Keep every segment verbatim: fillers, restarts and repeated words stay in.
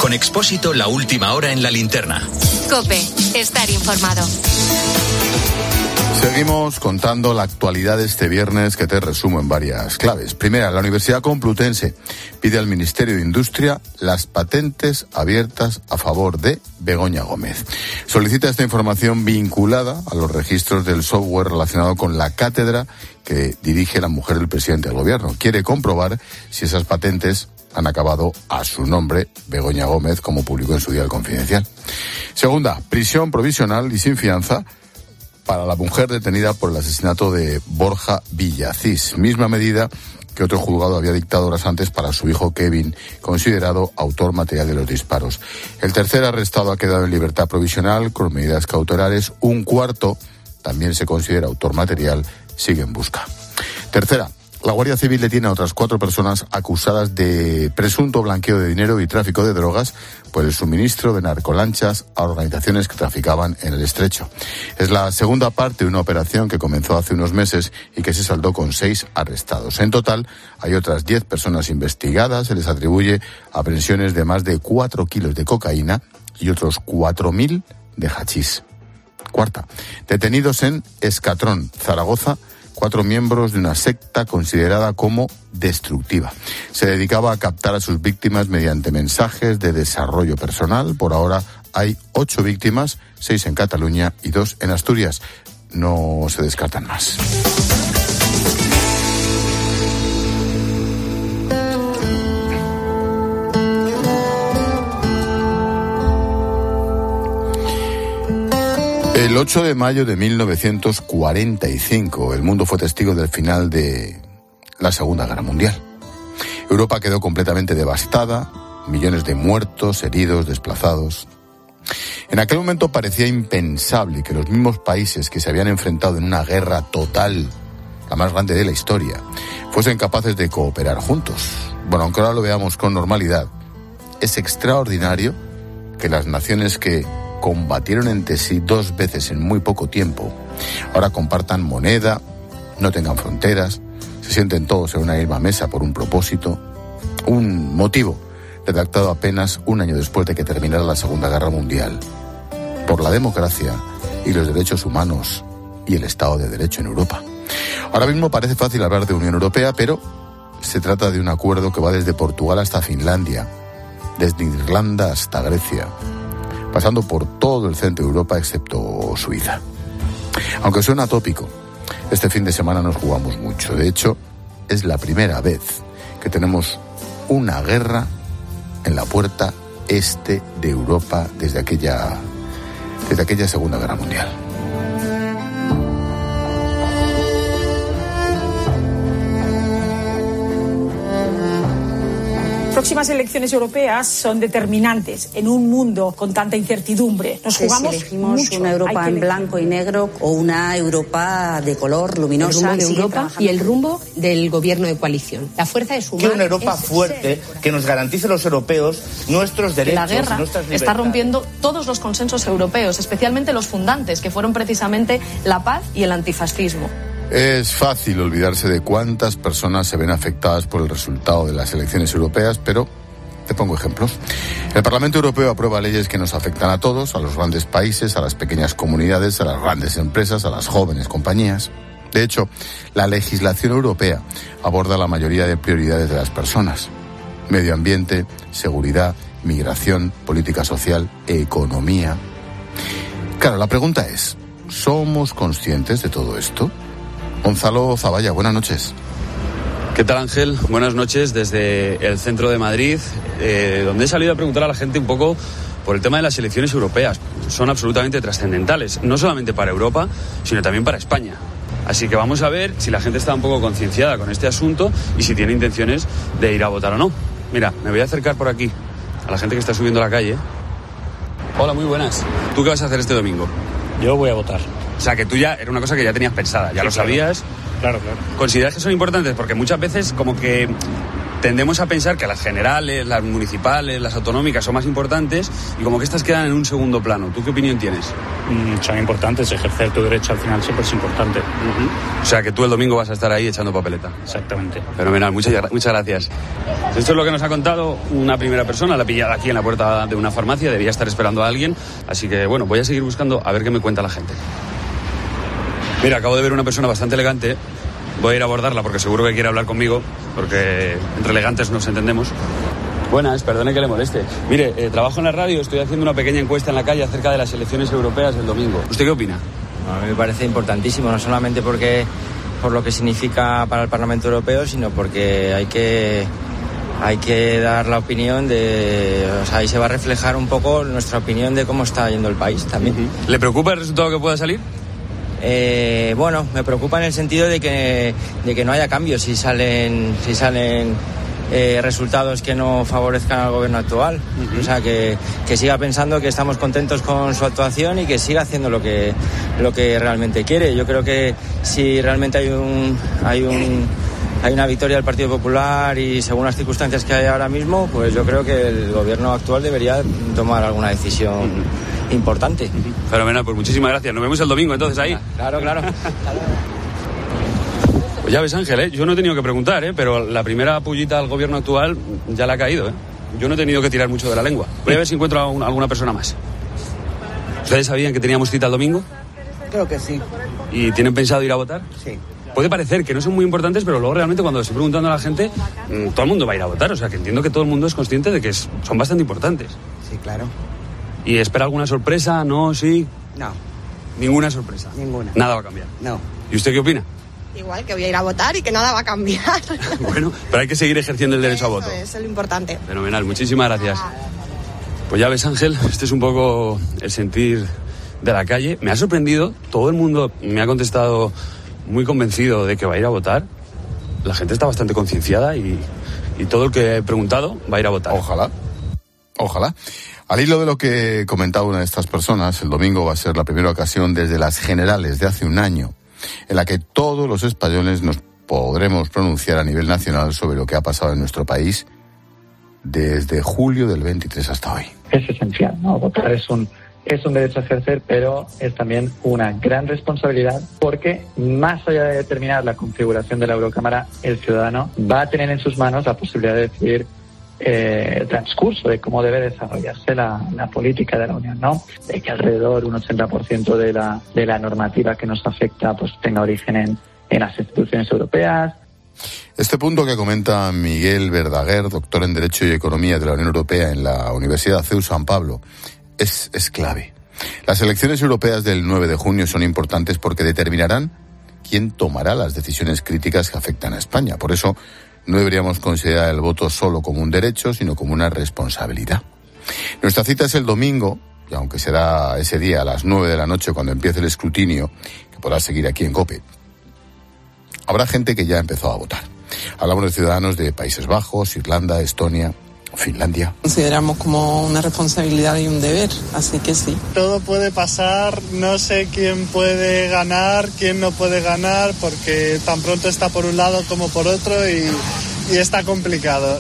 Con Expósito, la última hora en la linterna. COPE, estar informado. Seguimos contando la actualidad de este viernes, que te resumo en varias claves. Primera, la Universidad Complutense pide al Ministerio de Industria las patentes abiertas a favor de Begoña Gómez. Solicita esta información vinculada a los registros del software relacionado con la cátedra que dirige la mujer del presidente del gobierno. Quiere comprobar si esas patentes han acabado a su nombre, Begoña Gómez, como publicó en su día El Confidencial. Segunda, prisión provisional y sin fianza para la mujer detenida por el asesinato de Borja Villacís. Misma medida que otro juzgado había dictado horas antes para su hijo Kevin, considerado autor material de los disparos. El tercer arrestado ha quedado en libertad provisional con medidas cautelares. Un cuarto también se considera autor material, sigue en busca. Tercera, la Guardia Civil detiene a otras cuatro personas acusadas de presunto blanqueo de dinero y tráfico de drogas por el suministro de narcolanchas a organizaciones que traficaban en el estrecho. Es la segunda parte de una operación que comenzó hace unos meses y que se saldó con seis arrestados. En total, hay otras diez personas investigadas. Se les atribuye aprehensiones de más de cuatro kilos de cocaína y otros cuatro mil de hachís. Cuarta, detenidos en Escatrón, Zaragoza, cuatro miembros de una secta considerada como destructiva. Se dedicaba a captar a sus víctimas mediante mensajes de desarrollo personal. Por ahora hay ocho víctimas, seis en Cataluña y dos en Asturias. No se descartan más. El ocho de mayo de mil novecientos cuarenta y cinco, el mundo fue testigo del final de la Segunda Guerra Mundial. Europa quedó completamente devastada, millones de muertos, heridos, desplazados. En aquel momento parecía impensable que los mismos países que se habían enfrentado en una guerra total, la más grande de la historia, fuesen capaces de cooperar juntos. Bueno, aunque ahora lo veamos con normalidad, es extraordinario que las naciones que combatieron entre sí dos veces en muy poco tiempo ahora compartan moneda, no tengan fronteras, se sienten todos en una misma mesa por un propósito, un motivo redactado apenas un año después de que terminara la Segunda Guerra Mundial, por la democracia y los derechos humanos y el Estado de Derecho en Europa. Ahora mismo parece fácil hablar de Unión Europea, pero se trata de un acuerdo que va desde Portugal hasta Finlandia, desde Irlanda hasta Grecia, pasando por todo el centro de Europa excepto Suiza. Aunque suena tópico, este fin de semana nos jugamos mucho. De hecho, es la primera vez que tenemos una guerra en la puerta este de Europa desde aquella, desde aquella Segunda Guerra Mundial. Próximas elecciones europeas son determinantes en un mundo con tanta incertidumbre. Nos jugamos si elegimos mucho. Una Europa en blanco y negro o una Europa de color luminosa. El rumbo de Europa y el rumbo del gobierno de coalición. La fuerza es humana. Que una Europa fuerte que nos garantice a los europeos nuestros derechos. La guerra nuestras libertades. Está rompiendo todos los consensos europeos, especialmente los fundantes, que fueron precisamente la paz y el antifascismo. Es fácil olvidarse de cuántas personas se ven afectadas por el resultado de las elecciones europeas, pero te pongo ejemplos. El Parlamento Europeo aprueba leyes que nos afectan a todos, a los grandes países, a las pequeñas comunidades, a las grandes empresas, a las jóvenes compañías. De hecho, la legislación europea aborda la mayoría de prioridades de las personas: medio ambiente, seguridad, migración, política social, economía. Claro, la pregunta es, ¿somos conscientes de todo esto? Gonzalo Zavalla, buenas noches. ¿Qué tal, Ángel? Buenas noches desde el centro de Madrid, eh, donde he salido a preguntar a la gente un poco por el tema de las elecciones europeas. Son absolutamente trascendentales, no solamente para Europa, sino también para España. Así que vamos a ver si la gente está un poco concienciada con este asunto y si tiene intenciones de ir a votar o no. Mira, me voy a acercar por aquí a la gente que está subiendo a la calle. Hola, muy buenas. ¿Tú qué vas a hacer este domingo? Yo voy a votar. O sea, que tú ya, era una cosa que ya tenías pensada, ya sí, lo claro. sabías. Claro, claro. ¿Consideras que son importantes? Porque muchas veces como que tendemos a pensar que las generales, las municipales, las autonómicas son más importantes y como que estas quedan en un segundo plano. ¿Tú qué opinión tienes? Mm, son importantes, ejercer tu derecho al final siempre es importante. Uh-huh. O sea que tú el domingo vas a estar ahí echando papeleta. Exactamente. Fenomenal, muchas, muchas gracias. Esto es lo que nos ha contado una primera persona, la ha pillado aquí en la puerta de una farmacia, debía estar esperando a alguien, así que bueno, voy a seguir buscando a ver qué me cuenta la gente. Mira, acabo de ver una persona bastante elegante. Voy a ir a abordarla porque seguro que quiere hablar conmigo, porque entre elegantes nos entendemos. Buenas, perdone que le moleste. Mire, eh, trabajo en la radio, estoy haciendo una pequeña encuesta en la calle acerca de las elecciones europeas del domingo. ¿Usted qué opina? A mí me parece importantísimo, no solamente porque por lo que significa para el Parlamento Europeo, sino porque hay que hay que dar la opinión de... O sea, ahí se va a reflejar un poco nuestra opinión de cómo está yendo el país también. Uh-huh. ¿Le preocupa el resultado que pueda salir? Eh, bueno, me preocupa en el sentido de que, de que no haya cambios si salen, si salen eh, resultados que no favorezcan al gobierno actual. Uh-huh. O sea, que, que siga pensando que estamos contentos con su actuación y que siga haciendo lo que, lo que realmente quiere. Yo creo que si realmente hay un, hay un, hay una victoria del Partido Popular y según las circunstancias que hay ahora mismo, pues yo creo que el gobierno actual debería tomar alguna decisión uh-huh. importante. Uh-huh. Fenomenal, pues muchísimas gracias. Nos vemos el domingo entonces ahí. Claro, claro. Pues ya ves, Ángel, ¿eh? Yo no he tenido que preguntar, ¿eh? Pero la primera pullita al gobierno actual ya le ha caído, ¿eh? Yo no he tenido que tirar mucho de la lengua. Voy a ver si encuentro a un, alguna persona más. ¿Ustedes sabían que teníamos cita el domingo? Creo que sí. ¿Y tienen pensado ir a votar? Sí. Puede parecer que no son muy importantes, pero luego realmente cuando estoy preguntando a la gente, todo el mundo va a ir a votar. O sea, que entiendo que todo el mundo es consciente de que es, son bastante importantes. Sí, claro. ¿Y espera alguna sorpresa? ¿No? ¿Sí? No. ¿Ninguna sorpresa? Ninguna. Nada va a cambiar. No. ¿Y usted qué opina? Igual, que voy a ir a votar y que nada va a cambiar. Bueno, pero hay que seguir ejerciendo el derecho Eso a voto. Es lo importante. Fenomenal, muchísimas gracias. Pues ya ves, Ángel, este es un poco el sentir de la calle. Me ha sorprendido, todo el mundo me ha contestado muy convencido de que va a ir a votar. La gente está bastante concienciada y, y todo el que he preguntado va a ir a votar. Ojalá, ojalá. Al hilo de lo que comentaba una de estas personas, el domingo va a ser la primera ocasión desde las generales de hace un año en la que todos los españoles nos podremos pronunciar a nivel nacional sobre lo que ha pasado en nuestro país desde julio del veintitrés hasta hoy. Es esencial, ¿no? Votar es un es un derecho a ejercer, pero es también una gran responsabilidad porque más allá de determinar la configuración de la Eurocámara, el ciudadano va a tener en sus manos la posibilidad de decidir eh, el transcurso de cómo debe desarrollarse la, la política de la Unión, ¿no? De que alrededor un ochenta por ciento de la de la normativa que nos afecta pues tenga origen en, en las instituciones europeas. Este punto que comenta Miguel Verdaguer, doctor en Derecho y Economía de la Unión Europea en la Universidad C E U San Pablo, es, es clave. Las elecciones europeas del nueve de junio son importantes porque determinarán quién tomará las decisiones críticas que afectan a España. Por eso no deberíamos considerar el voto solo como un derecho, sino como una responsabilidad. Nuestra cita es el domingo, y aunque será ese día a las nueve de la noche cuando empiece el escrutinio, que podrá seguir aquí en COPE, habrá gente que ya empezó a votar. Hablamos de ciudadanos de Países Bajos, Irlanda, Estonia, Finlandia. Consideramos como una responsabilidad y un deber, así que sí. Todo puede pasar, no sé quién puede ganar, quién no puede ganar, porque tan pronto está por un lado como por otro y, y está complicado.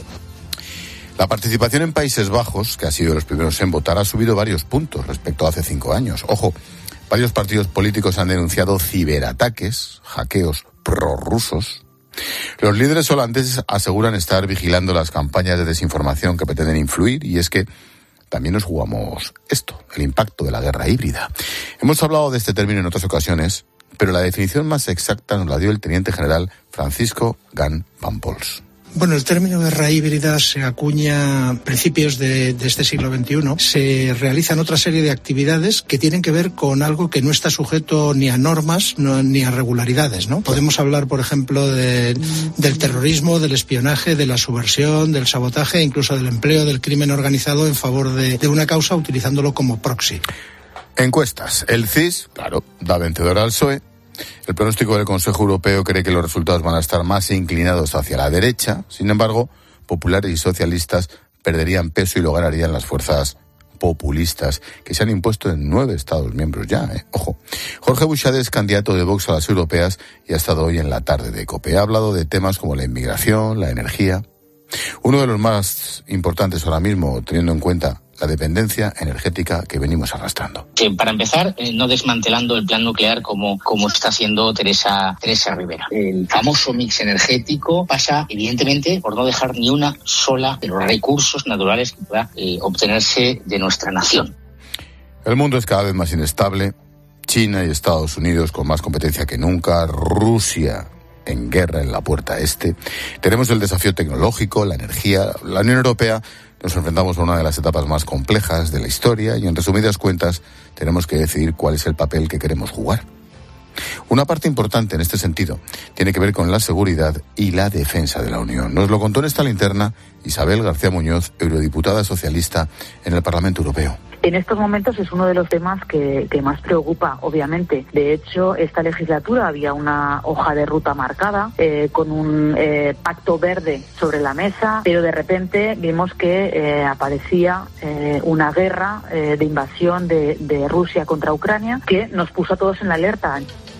La participación en Países Bajos, que ha sido de los primeros en votar, ha subido varios puntos respecto a hace cinco años. Ojo, varios partidos políticos han denunciado ciberataques, hackeos prorrusos. Los líderes holandeses aseguran estar vigilando las campañas de desinformación que pretenden influir, y es que también nos jugamos esto, el impacto de la guerra híbrida. Hemos hablado de este término en otras ocasiones, pero la definición más exacta nos la dio el teniente general Francisco Gant van Pols. Bueno, el término guerra híbrida se acuña a principios de, de este siglo veintiuno. Se realizan otra serie de actividades que tienen que ver con algo que no está sujeto ni a normas no, ni a regularidades, ¿no? Podemos hablar, por ejemplo, de, del terrorismo, del espionaje, de la subversión, del sabotaje, incluso del empleo del crimen organizado en favor de, de una causa utilizándolo como proxy. Encuestas. El C I S, claro, da vencedor al P S O E. El pronóstico del Consejo Europeo cree que los resultados van a estar más inclinados hacia la derecha. Sin embargo, populares y socialistas perderían peso y lo ganarían las fuerzas populistas que se han impuesto en nueve Estados miembros ya. ¿eh? Ojo, Jorge Buxade es candidato de Vox a las europeas y ha estado hoy en la tarde de COPE. Ha hablado de temas como la inmigración, la energía. Uno de los más importantes ahora mismo, teniendo en cuenta la dependencia energética que venimos arrastrando. Que para empezar, eh, no desmantelando el plan nuclear como, como está haciendo Teresa, Teresa Rivera. El famoso mix energético pasa, evidentemente, por no dejar ni una sola de los recursos naturales que pueda eh, obtenerse de nuestra nación. El mundo es cada vez más inestable. China y Estados Unidos con más competencia que nunca. Rusia en guerra en la puerta este. Tenemos el desafío tecnológico, la energía. La Unión Europea nos enfrentamos a una de las etapas más complejas de la historia y, en resumidas cuentas, tenemos que decidir cuál es el papel que queremos jugar. Una parte importante en este sentido tiene que ver con la seguridad y la defensa de la Unión. Nos lo contó en esta linterna Isabel García Muñoz, eurodiputada socialista en el Parlamento Europeo. En estos momentos es uno de los temas que, que más preocupa, obviamente. De hecho, esta legislatura había una hoja de ruta marcada eh, con un eh, pacto verde sobre la mesa, pero de repente vimos que eh, aparecía eh, una guerra eh, de invasión de, de Rusia contra Ucrania que nos puso a todos en la alerta.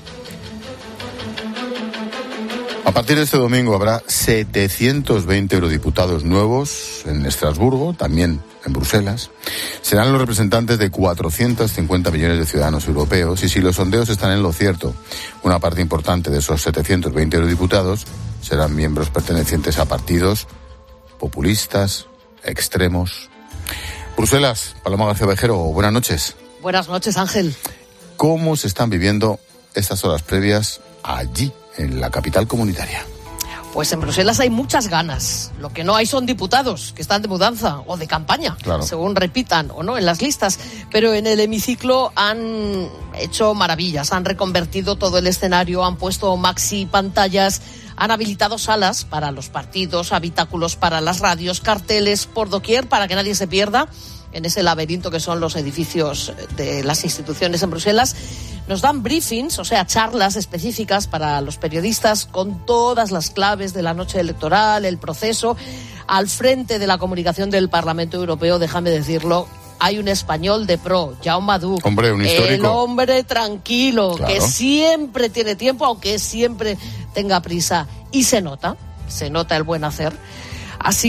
A partir de este domingo habrá setecientos veinte eurodiputados nuevos en Estrasburgo, también en Bruselas. Serán los representantes de cuatrocientos cincuenta millones de ciudadanos europeos y, si los sondeos están en lo cierto, una parte importante de esos setecientos veinte eurodiputados serán miembros pertenecientes a partidos populistas, extremos. Bruselas, Paloma García Vejero, buenas noches. Buenas noches, Ángel. ¿Cómo se están viviendo estas horas previas allí, en la capital comunitaria? Pues en Bruselas hay muchas ganas. Lo que no hay son diputados que están de mudanza o de campaña, claro, según repitan o no en las listas. Pero en el hemiciclo han hecho maravillas, han reconvertido todo el escenario, han puesto maxi pantallas, han habilitado salas para los partidos, habitáculos para las radios, carteles por doquier para que nadie se pierda en ese laberinto que son los edificios de las instituciones en Bruselas. Nos dan briefings, o sea, charlas específicas para los periodistas con todas las claves de la noche electoral, el proceso. Al frente de la comunicación del Parlamento Europeo, déjame decirlo, hay un español de pro, Jaume Duch. Hombre, un histórico. El hombre tranquilo, claro, que siempre tiene tiempo, aunque siempre tenga prisa. Y se nota, se nota el buen hacer. Así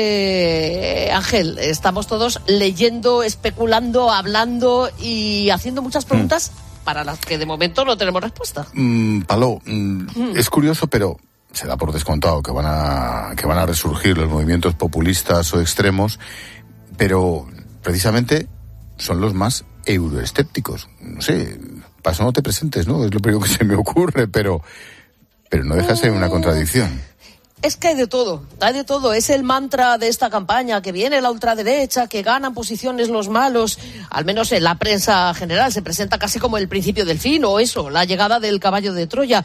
que, Ángel, estamos todos leyendo, especulando, hablando y haciendo muchas preguntas mm. para las que de momento no tenemos respuesta. Mm, Paló, mm, mm. es curioso, pero se da por descontado que van a que van a resurgir los movimientos populistas o extremos, pero precisamente son los más euroescépticos. No sé, para eso no te presentes, ¿no? Es lo primero que se me ocurre, pero, pero no deja de ser una contradicción. Es que hay de todo, hay de todo. Es el mantra de esta campaña, que viene la ultraderecha, que ganan posiciones los malos. Al menos en la prensa general se presenta casi como el principio del fin, o eso, la llegada del caballo de Troya.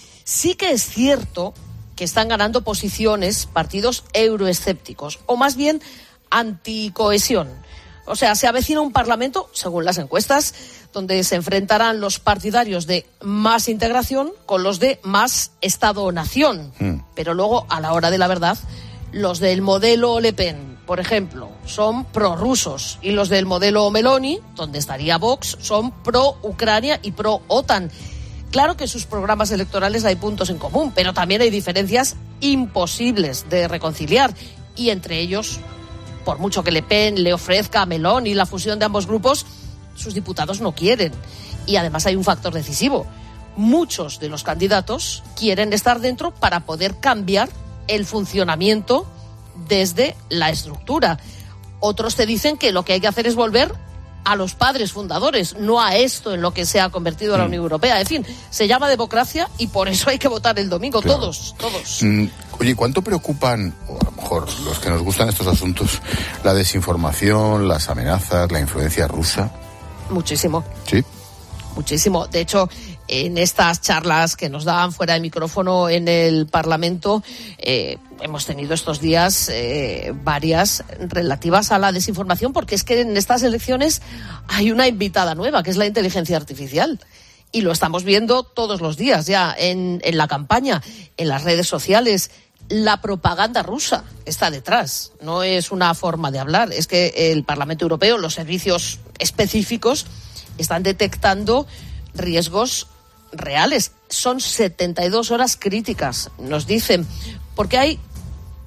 Sí que es cierto que están ganando posiciones partidos euroescépticos, o más bien anticohesión. O sea, se avecina un parlamento, según las encuestas, donde se enfrentarán los partidarios de más integración con los de más Estado-nación. Mm. Pero luego, a la hora de la verdad, los del modelo Le Pen, por ejemplo, son prorrusos, y los del modelo Meloni, donde estaría Vox, son pro-Ucrania y pro-OTAN. Claro que en sus programas electorales hay puntos en común, pero también hay diferencias imposibles de reconciliar, y entre ellos, por mucho que Le Pen le ofrezca a Meloni la fusión de ambos grupos, sus diputados no quieren. Y además hay un factor decisivo. Muchos de los candidatos quieren estar dentro para poder cambiar el funcionamiento desde la estructura. Otros te dicen que lo que hay que hacer es volver a los padres fundadores, no a esto en lo que se ha convertido la Unión Europea. En fin, se llama democracia y por eso hay que votar el domingo, claro, todos, todos. Mm, oye, ¿cuánto preocupan, o a lo mejor los que nos gustan estos asuntos, la desinformación, las amenazas, la influencia rusa? Muchísimo. Sí. Muchísimo. De hecho, en estas charlas que nos dan fuera de micrófono en el Parlamento, eh, hemos tenido estos días eh, varias relativas a la desinformación, porque es que en estas elecciones hay una invitada nueva, que es la inteligencia artificial. Y lo estamos viendo todos los días ya en, en la campaña, en las redes sociales. La propaganda rusa está detrás. No es una forma de hablar. Es que el Parlamento Europeo, los servicios específicos, están detectando riesgos reales. Son setenta y dos horas críticas, nos dicen, porque hay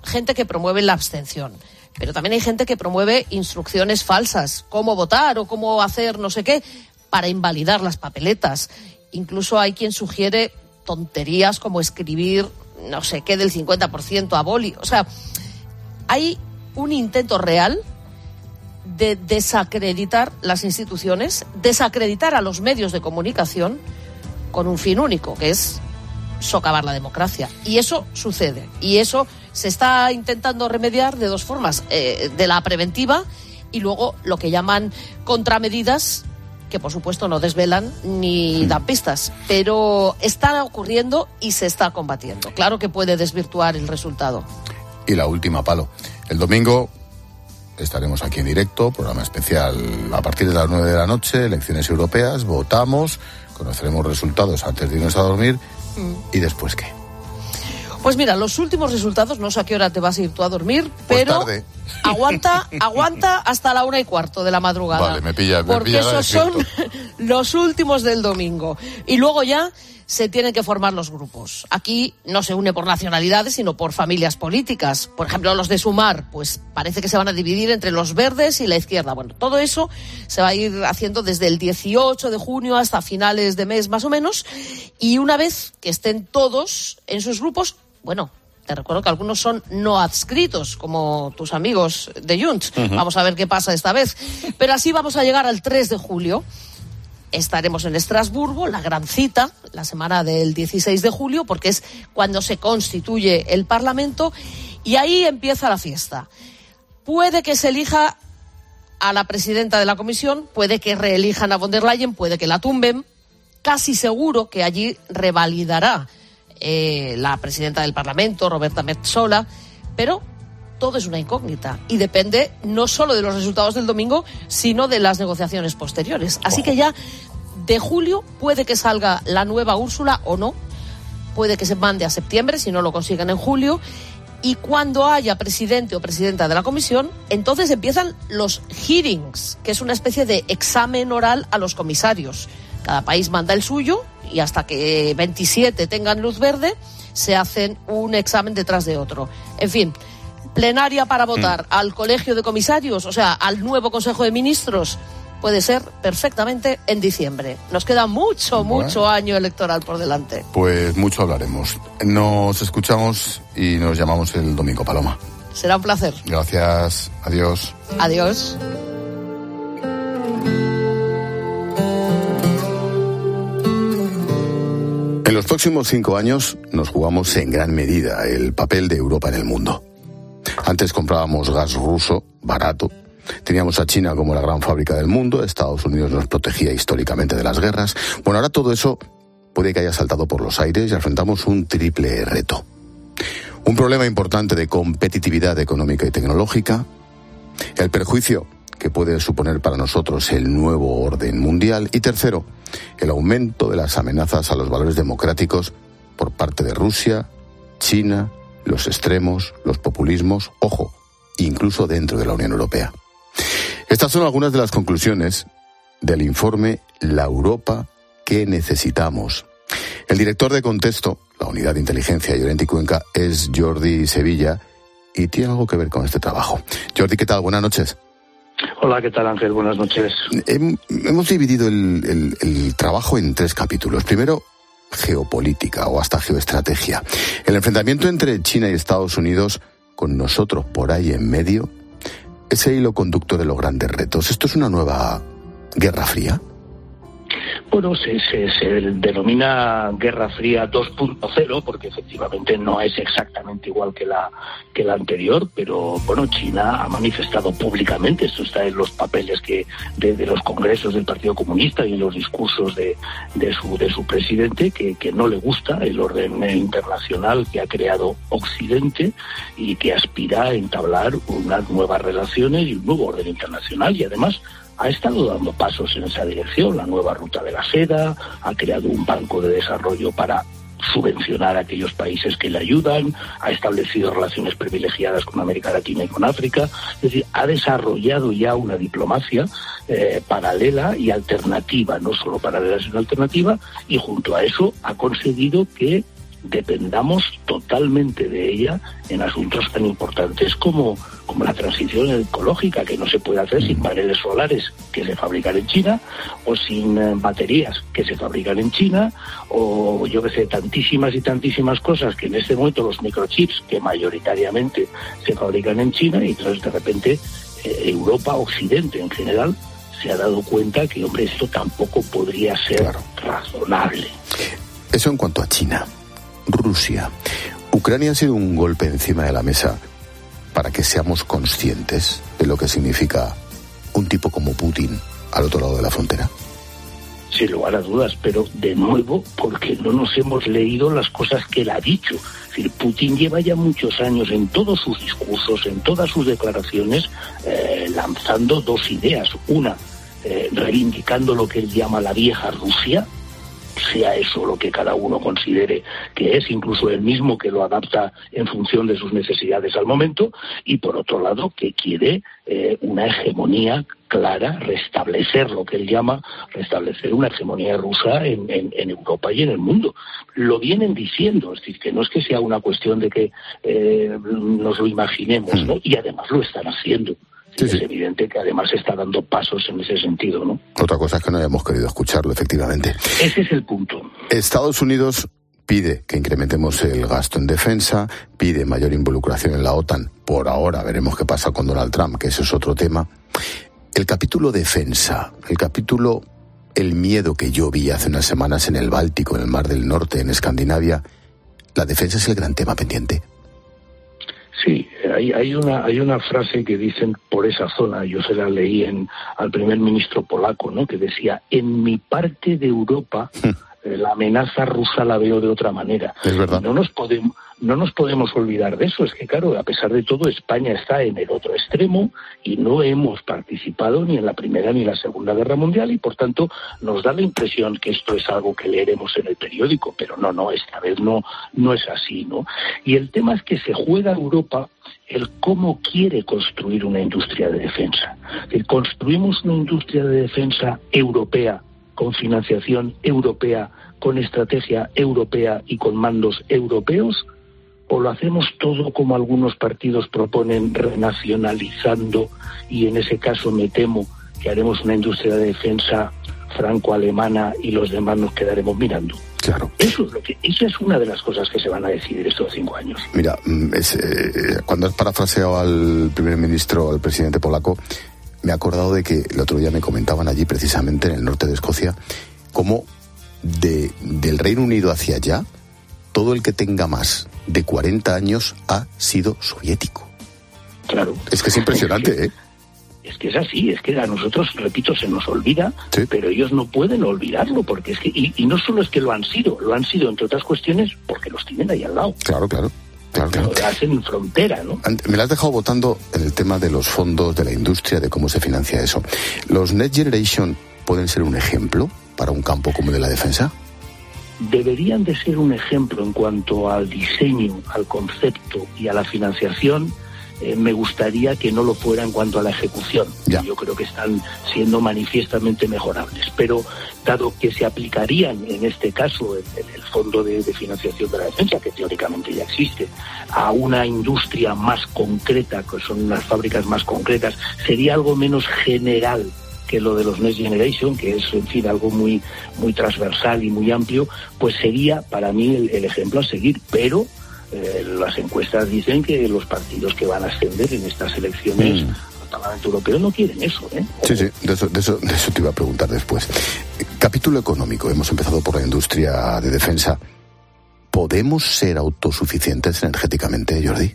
gente que promueve la abstención, pero también hay gente que promueve instrucciones falsas, cómo votar o cómo hacer no sé qué, para invalidar las papeletas. Incluso hay quien sugiere tonterías como escribir no sé qué del cincuenta por ciento a boli. O sea, hay un intento real de desacreditar las instituciones, desacreditar a los medios de comunicación con un fin único, que es socavar la democracia. Y eso sucede. Y eso se está intentando remediar de dos formas. Eh, de la preventiva y luego lo que llaman contramedidas, que por supuesto no desvelan ni dan pistas, pero está ocurriendo y se está combatiendo. Claro que puede desvirtuar el resultado. Y la última, Palo. El domingo estaremos aquí en directo, programa especial a partir de las nueve de la noche, elecciones europeas, votamos, conoceremos resultados antes de irnos a dormir. Mm. ¿Y después qué? Pues mira, los últimos resultados, no sé a qué hora te vas a ir tú a dormir, pero pues tarde. aguanta aguanta hasta la una y cuarto de la madrugada. Vale, me pilla, me porque pilla esos son los últimos del domingo. Y luego ya se tienen que formar los grupos. Aquí no se une por nacionalidades, sino por familias políticas. Por ejemplo, los de Sumar, pues parece que se van a dividir entre los verdes y la izquierda. Bueno, todo eso se va a ir haciendo desde el dieciocho de junio hasta finales de mes, más o menos. Y una vez que estén todos en sus grupos, bueno, te recuerdo que algunos son no adscritos, como tus amigos de Junts. Uh-huh. Vamos a ver qué pasa esta vez. Pero así vamos a llegar al tres de julio. Estaremos en Estrasburgo, la gran cita, la semana del dieciséis de julio, porque es cuando se constituye el Parlamento, y ahí empieza la fiesta. Puede que se elija a la presidenta de la Comisión, puede que reelijan a von der Leyen, puede que la tumben. Casi seguro que allí revalidará eh, la presidenta del Parlamento, Roberta Metsola, pero todo es una incógnita y depende no solo de los resultados del domingo, sino de las negociaciones posteriores. Así que ya de julio puede que salga la nueva Úrsula o no, puede que se mande a septiembre si no lo consiguen en julio, y cuando haya presidente o presidenta de la comisión, entonces empiezan los hearings, que es una especie de examen oral a los comisarios. Cada país manda el suyo y hasta que veintisiete tengan luz verde, se hacen un examen detrás de otro. En fin, plenaria para votar mm. al colegio de comisarios, o sea, al nuevo Consejo de Ministros, puede ser perfectamente en diciembre. Nos queda mucho, bueno. mucho año electoral por delante. Pues mucho hablaremos. Nos escuchamos y nos llamamos el domingo, Paloma. Será un placer. Gracias. Adiós. Adiós. En los próximos cinco años nos jugamos en gran medida el papel de Europa en el mundo. Antes comprábamos gas ruso barato, teníamos a China como la gran fábrica del mundo, Estados Unidos nos protegía históricamente de las guerras. Bueno, ahora todo eso puede que haya saltado por los aires y enfrentamos un triple reto. Un problema importante de competitividad económica y tecnológica, el perjuicio que puede suponer para nosotros el nuevo orden mundial y tercero, el aumento de las amenazas a los valores democráticos por parte de Rusia, China, los extremos, los populismos, ojo, incluso dentro de la Unión Europea. Estas son algunas de las conclusiones del informe La Europa que necesitamos. El director de Contexto, la Unidad de Inteligencia Llorente y Cuenca, es Jordi Sevilla y tiene algo que ver con este trabajo. Jordi, ¿qué tal? Buenas noches. Hola, ¿qué tal, Ángel? Buenas noches. Hemos dividido el, el, el trabajo en tres capítulos. Primero, geopolítica o hasta geoestrategia. El enfrentamiento entre China y Estados Unidos, con nosotros por ahí en medio, ese hilo conductor de los grandes retos. ¿Esto es una nueva Guerra Fría? Bueno, se, se, se denomina Guerra Fría dos punto cero porque efectivamente no es exactamente igual que la que la anterior, pero bueno, China ha manifestado públicamente, esto está en los papeles que de, de los congresos del Partido Comunista y en los discursos de, de su de su presidente, que, que no le gusta el orden internacional que ha creado Occidente y que aspira a entablar unas nuevas relaciones y un nuevo orden internacional, y además ha estado dando pasos en esa dirección. La nueva ruta de la seda, ha creado un banco de desarrollo para subvencionar a aquellos países que le ayudan, ha establecido relaciones privilegiadas con América Latina y con África. Es decir, ha desarrollado ya una diplomacia eh, paralela y alternativa, no solo paralela sino alternativa, y junto a eso ha conseguido que dependamos totalmente de ella en asuntos tan importantes como, como la transición ecológica, que no se puede hacer sin paneles solares que se fabrican en China, o sin eh, baterías que se fabrican en China, o yo que sé, tantísimas y tantísimas cosas que en este momento los microchips, que mayoritariamente se fabrican en China, y entonces de repente eh, Europa, Occidente en general, se ha dado cuenta que, hombre, esto tampoco podría ser claro. razonable. Eso en cuanto a China. Rusia. Ucrania ha sido un golpe encima de la mesa para que seamos conscientes de lo que significa un tipo como Putin al otro lado de la frontera. Sin lugar a dudas, pero de nuevo porque no nos hemos leído las cosas que él ha dicho. Es decir, Putin lleva ya muchos años en todos sus discursos, en todas sus declaraciones, eh, lanzando dos ideas. Una, eh, reivindicando lo que él llama la vieja Rusia, sea eso lo que cada uno considere que es, incluso él mismo que lo adapta en función de sus necesidades al momento, y por otro lado que quiere eh, una hegemonía clara, restablecer lo que él llama, restablecer una hegemonía rusa en, en, en Europa y en el mundo. Lo vienen diciendo, es decir, que no es que sea una cuestión de que eh, nos lo imaginemos, ¿no? Y además lo están haciendo. Sí, es sí. evidente que además está dando pasos en ese sentido, ¿no? Otra cosa es que no hayamos querido escucharlo, efectivamente. Ese es el punto. Estados Unidos pide que incrementemos el gasto en defensa, pide mayor involucración en la OTAN. Por ahora veremos qué pasa con Donald Trump, que ese es otro tema. El capítulo defensa, el capítulo el miedo que yo vi hace unas semanas en el Báltico, en el Mar del Norte, en Escandinavia, ¿la defensa es el gran tema pendiente? Sí, hay, hay una hay una frase que dicen por esa zona, yo se la leí en, al primer ministro polaco, ¿no? Que decía, en mi parte de Europa eh, la amenaza rusa la veo de otra manera. Es verdad. No nos podemos no nos podemos olvidar de eso, es que claro, a pesar de todo España está en el otro extremo y no hemos participado ni en la Primera ni en la Segunda Guerra Mundial y por tanto nos da la impresión que esto es algo que leeremos en el periódico, pero no, no, esta vez no, no es así, ¿no? Y el tema es que se juega Europa el cómo quiere construir una industria de defensa. Es decir, construimos una industria de defensa europea con financiación europea, con estrategia europea y con mandos europeos, o lo hacemos todo como algunos partidos proponen, renacionalizando, y en ese caso me temo que haremos una industria de defensa franco-alemana y los demás nos quedaremos mirando. Claro. Eso es lo que, esa es una de las cosas que se van a decidir estos cinco años. Mira, es, eh, cuando has parafraseado al primer ministro, al presidente polaco, me he acordado de que el otro día me comentaban allí, precisamente en el norte de Escocia, cómo de, del Reino Unido hacia allá, todo el que tenga más de cuarenta años ha sido soviético. Claro. Es que es impresionante, es que, ¿eh? Es que es así, es que a nosotros, repito, se nos olvida, sí. Pero ellos no pueden olvidarlo, porque es que, y, y no solo es que lo han sido, lo han sido, entre otras cuestiones, porque los tienen ahí al lado. Claro, claro. Claro, claro. Lo hacen frontera, ¿no? Me la has dejado votando en el tema de los fondos, de la industria, de cómo se financia eso. ¿Los Next Generation pueden ser un ejemplo para un campo como el de la defensa? Deberían de ser un ejemplo en cuanto al diseño, al concepto y a la financiación. Eh, me gustaría que no lo fuera en cuanto a la ejecución. Ya. Yo creo que están siendo manifiestamente mejorables, pero dado que se aplicarían en este caso en, en el fondo de, de financiación de la defensa, que teóricamente ya existe, a una industria más concreta, que son unas fábricas más concretas, sería algo menos general que lo de los Next Generation, que es, en fin, algo muy muy transversal y muy amplio, pues sería para mí el, el ejemplo a seguir, pero eh, las encuestas dicen que los partidos que van a ascender en estas elecciones mm. al Parlamento Europeo no quieren eso, ¿eh? Sí, sí, de eso, de eso, de eso te iba a preguntar después. Capítulo económico, hemos empezado por la industria de defensa. ¿Podemos ser autosuficientes energéticamente, Jordi?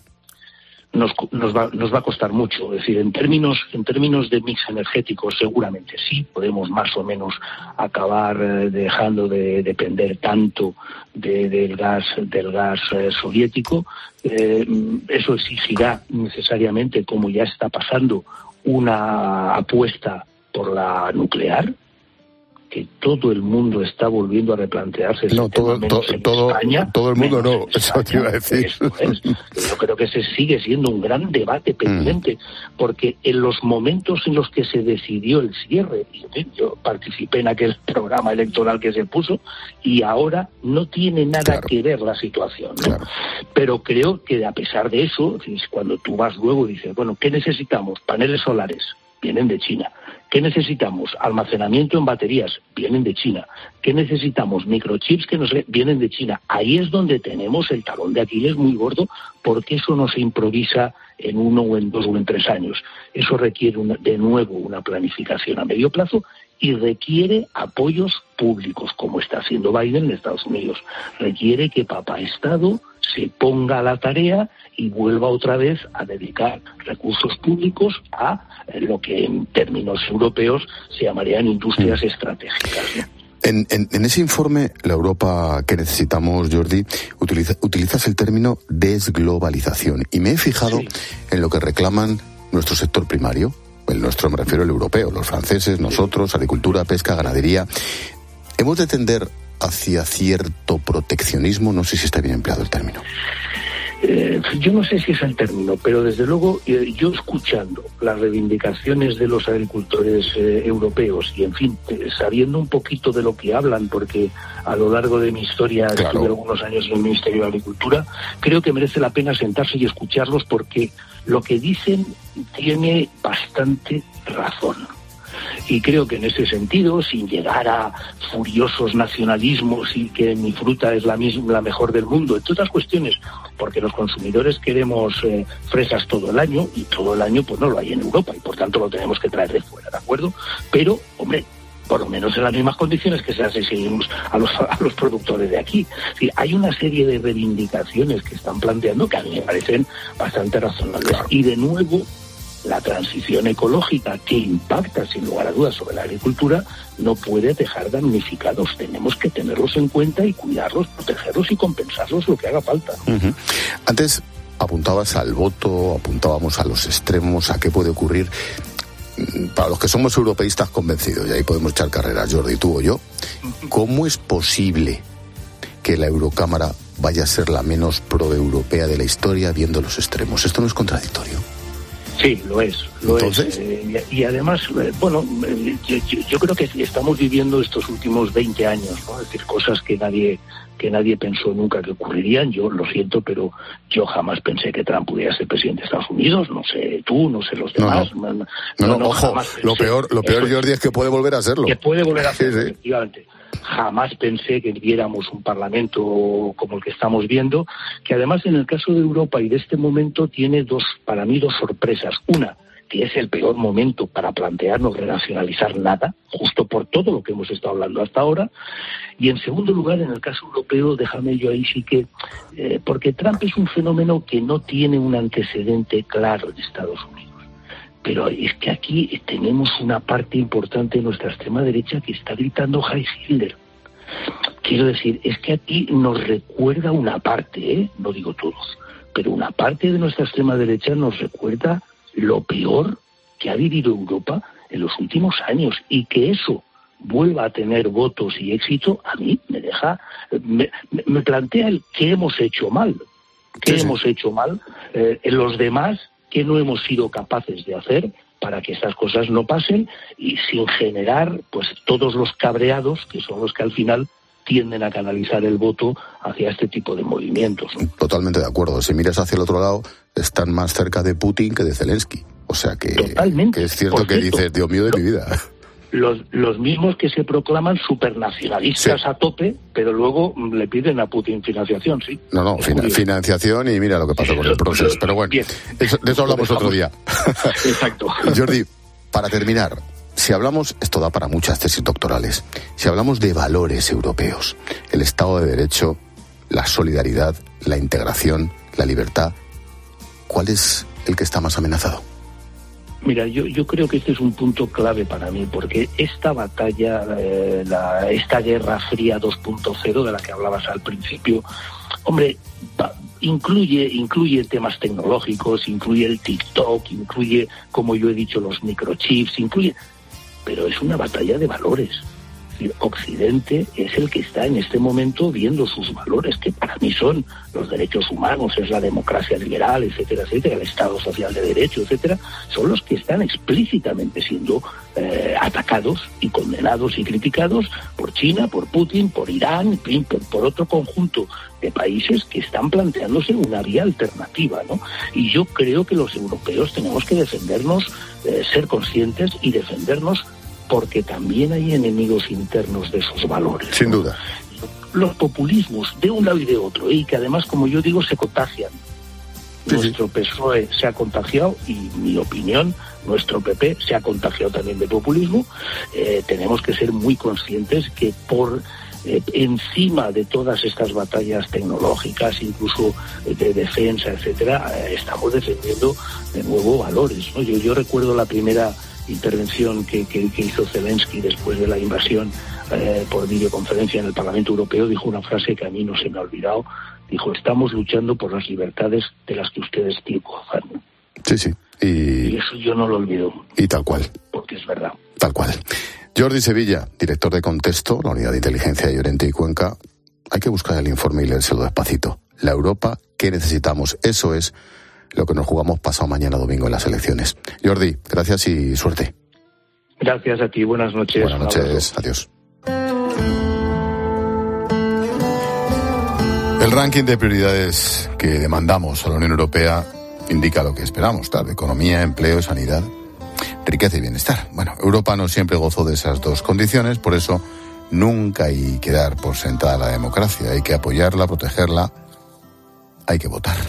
Nos, nos, va, nos va a costar mucho, es decir, en términos en términos de mix energético seguramente sí, podemos más o menos acabar eh, dejando de depender tanto de, del gas del gas eh, soviético. Eh, eso exigirá necesariamente, como ya está pasando, una apuesta por la nuclear, que todo el mundo está volviendo a replantearse. No, todo, to, todo, España, todo el mundo no, eso te iba a decir. Es. Yo creo que ese sigue siendo un gran debate pendiente, mm. porque en los momentos en los que se decidió el cierre, yo participé en aquel programa electoral que se puso, y ahora no tiene nada claro. que ver la situación, ¿no? Claro. Pero creo que a pesar de eso, cuando tú vas luego y dices, bueno, ¿qué necesitamos? Paneles solares, vienen de China. ¿Qué necesitamos? Almacenamiento en baterías, vienen de China. ¿Qué necesitamos? Microchips que nos vienen de China. Ahí es donde tenemos el talón de Aquiles muy gordo, porque eso no se improvisa en uno o en dos o en tres años. Eso requiere una, de nuevo una planificación a medio plazo y requiere apoyos públicos, como está haciendo Biden en Estados Unidos. Requiere que Papá Estado se ponga a la tarea y vuelva otra vez a dedicar recursos públicos a lo que en términos europeos se llamarían industrias estratégicas, ¿no? En, en, en ese informe, la Europa que necesitamos, Jordi, utiliza, utilizas el término desglobalización. Y me he fijado sí. en lo que reclaman nuestro sector primario. El nuestro, me refiero al europeo, los franceses, nosotros, agricultura, pesca, ganadería. ¿Hemos de tender hacia cierto proteccionismo? No sé si está bien empleado el término. Eh, yo no sé si es el término, pero desde luego eh, yo escuchando las reivindicaciones de los agricultores eh, europeos y en fin, eh, sabiendo un poquito de lo que hablan, porque a lo largo de mi historia claro. estuve algunos años en el Ministerio de Agricultura, creo que merece la pena sentarse y escucharlos, porque lo que dicen tiene bastante razón. Y creo que en ese sentido, sin llegar a furiosos nacionalismos y que mi fruta es la misma, la mejor del mundo, entre otras cuestiones, porque los consumidores queremos eh, fresas todo el año, y todo el año pues no lo hay en Europa, y por tanto lo tenemos que traer de fuera, ¿de acuerdo? Pero, hombre, por lo menos en las mismas condiciones que se las exigimos a los, a los productores de aquí. Es decir, hay una serie de reivindicaciones que están planteando que a mí me parecen bastante razonables. Y de nuevo, la transición ecológica, que impacta sin lugar a dudas sobre la agricultura, no puede dejar damnificados. Tenemos que tenerlos en cuenta y cuidarlos, protegerlos y compensarlos lo que haga falta. Uh-huh. Antes apuntabas al voto, apuntábamos a los extremos, a qué puede ocurrir. Para los que somos europeístas convencidos, y ahí podemos echar carreras, Jordi, tú o yo, ¿cómo es posible que la Eurocámara vaya a ser la menos proeuropea de la historia viendo los extremos? ¿Esto no es contradictorio? Sí, lo es, lo ¿Entonces? es. Eh, y, y además, eh, bueno, eh, yo, yo creo que estamos viviendo estos últimos veinte años, ¿no? Es decir, cosas que nadie que nadie pensó nunca que ocurrirían. Yo lo siento, pero yo jamás pensé que Trump pudiera ser presidente de Estados Unidos. No sé tú, no sé los demás. No, no, no, no, no, no ojo, lo peor, lo peor, Jordi, es que puede volver a serlo. Que puede volver a serlo, sí, sí. efectivamente. Jamás pensé que viéramos un parlamento como el que estamos viendo, que además en el caso de Europa y de este momento tiene dos, para mí, dos sorpresas. Una, que es el peor momento para plantearnos renacionalizar nada, justo por todo lo que hemos estado hablando hasta ahora. Y en segundo lugar, en el caso europeo, déjame yo ahí sí que, eh, porque Trump es un fenómeno que no tiene un antecedente claro en Estados Unidos. Pero es que aquí tenemos una parte importante de nuestra extrema derecha que está gritando Heil Hitler. Quiero decir, es que aquí nos recuerda una parte, ¿eh? No digo todos, pero una parte de nuestra extrema derecha nos recuerda lo peor que ha vivido Europa en los últimos años, y que eso vuelva a tener votos y éxito, a mí me deja, me, me plantea el qué hemos hecho mal, qué sí, hemos sí. hecho mal eh, en los demás, que no hemos sido capaces de hacer para que estas cosas no pasen, y sin generar pues todos los cabreados que son los que al final tienden a canalizar el voto hacia este tipo de movimientos, ¿no? Totalmente de acuerdo. Si miras hacia el otro lado, están más cerca de Putin que de Zelensky. O sea que, que es cierto que dices, Dios mío de mi vida. Los, los mismos que se proclaman supernacionalistas sí. a tope, pero luego le piden a Putin financiación, ¿sí? No, no, fin- financiación y mira lo que pasó con el proceso. Pero bueno, eso, de eso hablamos otro día. Exacto. Jordi, para terminar, si hablamos, esto da para muchas tesis doctorales, si hablamos de valores europeos, el Estado de Derecho, la solidaridad, la integración, la libertad, ¿cuál es el que está más amenazado? Mira, yo, yo creo que este es un punto clave para mí, porque esta batalla, eh, la, esta Guerra Fría dos punto cero de la que hablabas al principio, hombre, va, incluye, incluye temas tecnológicos, incluye el TikTok, incluye, como yo he dicho, los microchips, incluye, pero es una batalla de valores. Es Occidente es el que está en este momento viendo sus valores, que para mí son los derechos humanos, es la democracia liberal, etcétera, etcétera, el Estado social de derecho, etcétera, son los que están explícitamente siendo eh, atacados y condenados y criticados por China, por Putin, por Irán, por, por otro conjunto de países que están planteándose una vía alternativa, ¿no? Y yo creo que los europeos tenemos que defendernos, eh, ser conscientes y defendernos, porque también hay enemigos internos de sus valores. Sin duda. Los populismos de un lado y de otro, y que además, como yo digo, se contagian. Sí, nuestro sí. P S O E se ha contagiado, y mi opinión, nuestro P P se ha contagiado también de populismo. Eh, tenemos que ser muy conscientes que por eh, encima de todas estas batallas tecnológicas, incluso de defensa, etcétera, eh, estamos defendiendo de nuevo valores, ¿no? Yo, yo recuerdo la primera intervención que, que, que hizo Zelensky después de la invasión eh, por videoconferencia en el Parlamento Europeo. Dijo una frase que a mí no se me ha olvidado. Dijo: estamos luchando por las libertades de las que ustedes gozan. Sí, sí. Y... y eso yo no lo olvido. Y tal cual. Porque es verdad. Tal cual. Jordi Sevilla, director de Contexto, la unidad de inteligencia de Llorente y Cuenca. Hay que buscar el informe y leérselo despacito. La Europa que necesitamos, eso es lo que nos jugamos pasado mañana domingo en las elecciones. Jordi, gracias y suerte. Gracias a ti, buenas noches. Buenas noches, adiós. El ranking de prioridades que demandamos a la Unión Europea indica lo que esperamos, claro: economía, empleo, sanidad, riqueza y bienestar. Bueno, Europa no siempre gozó de esas dos condiciones, por eso nunca hay que dar por sentada la democracia, hay que apoyarla, protegerla, hay que votar.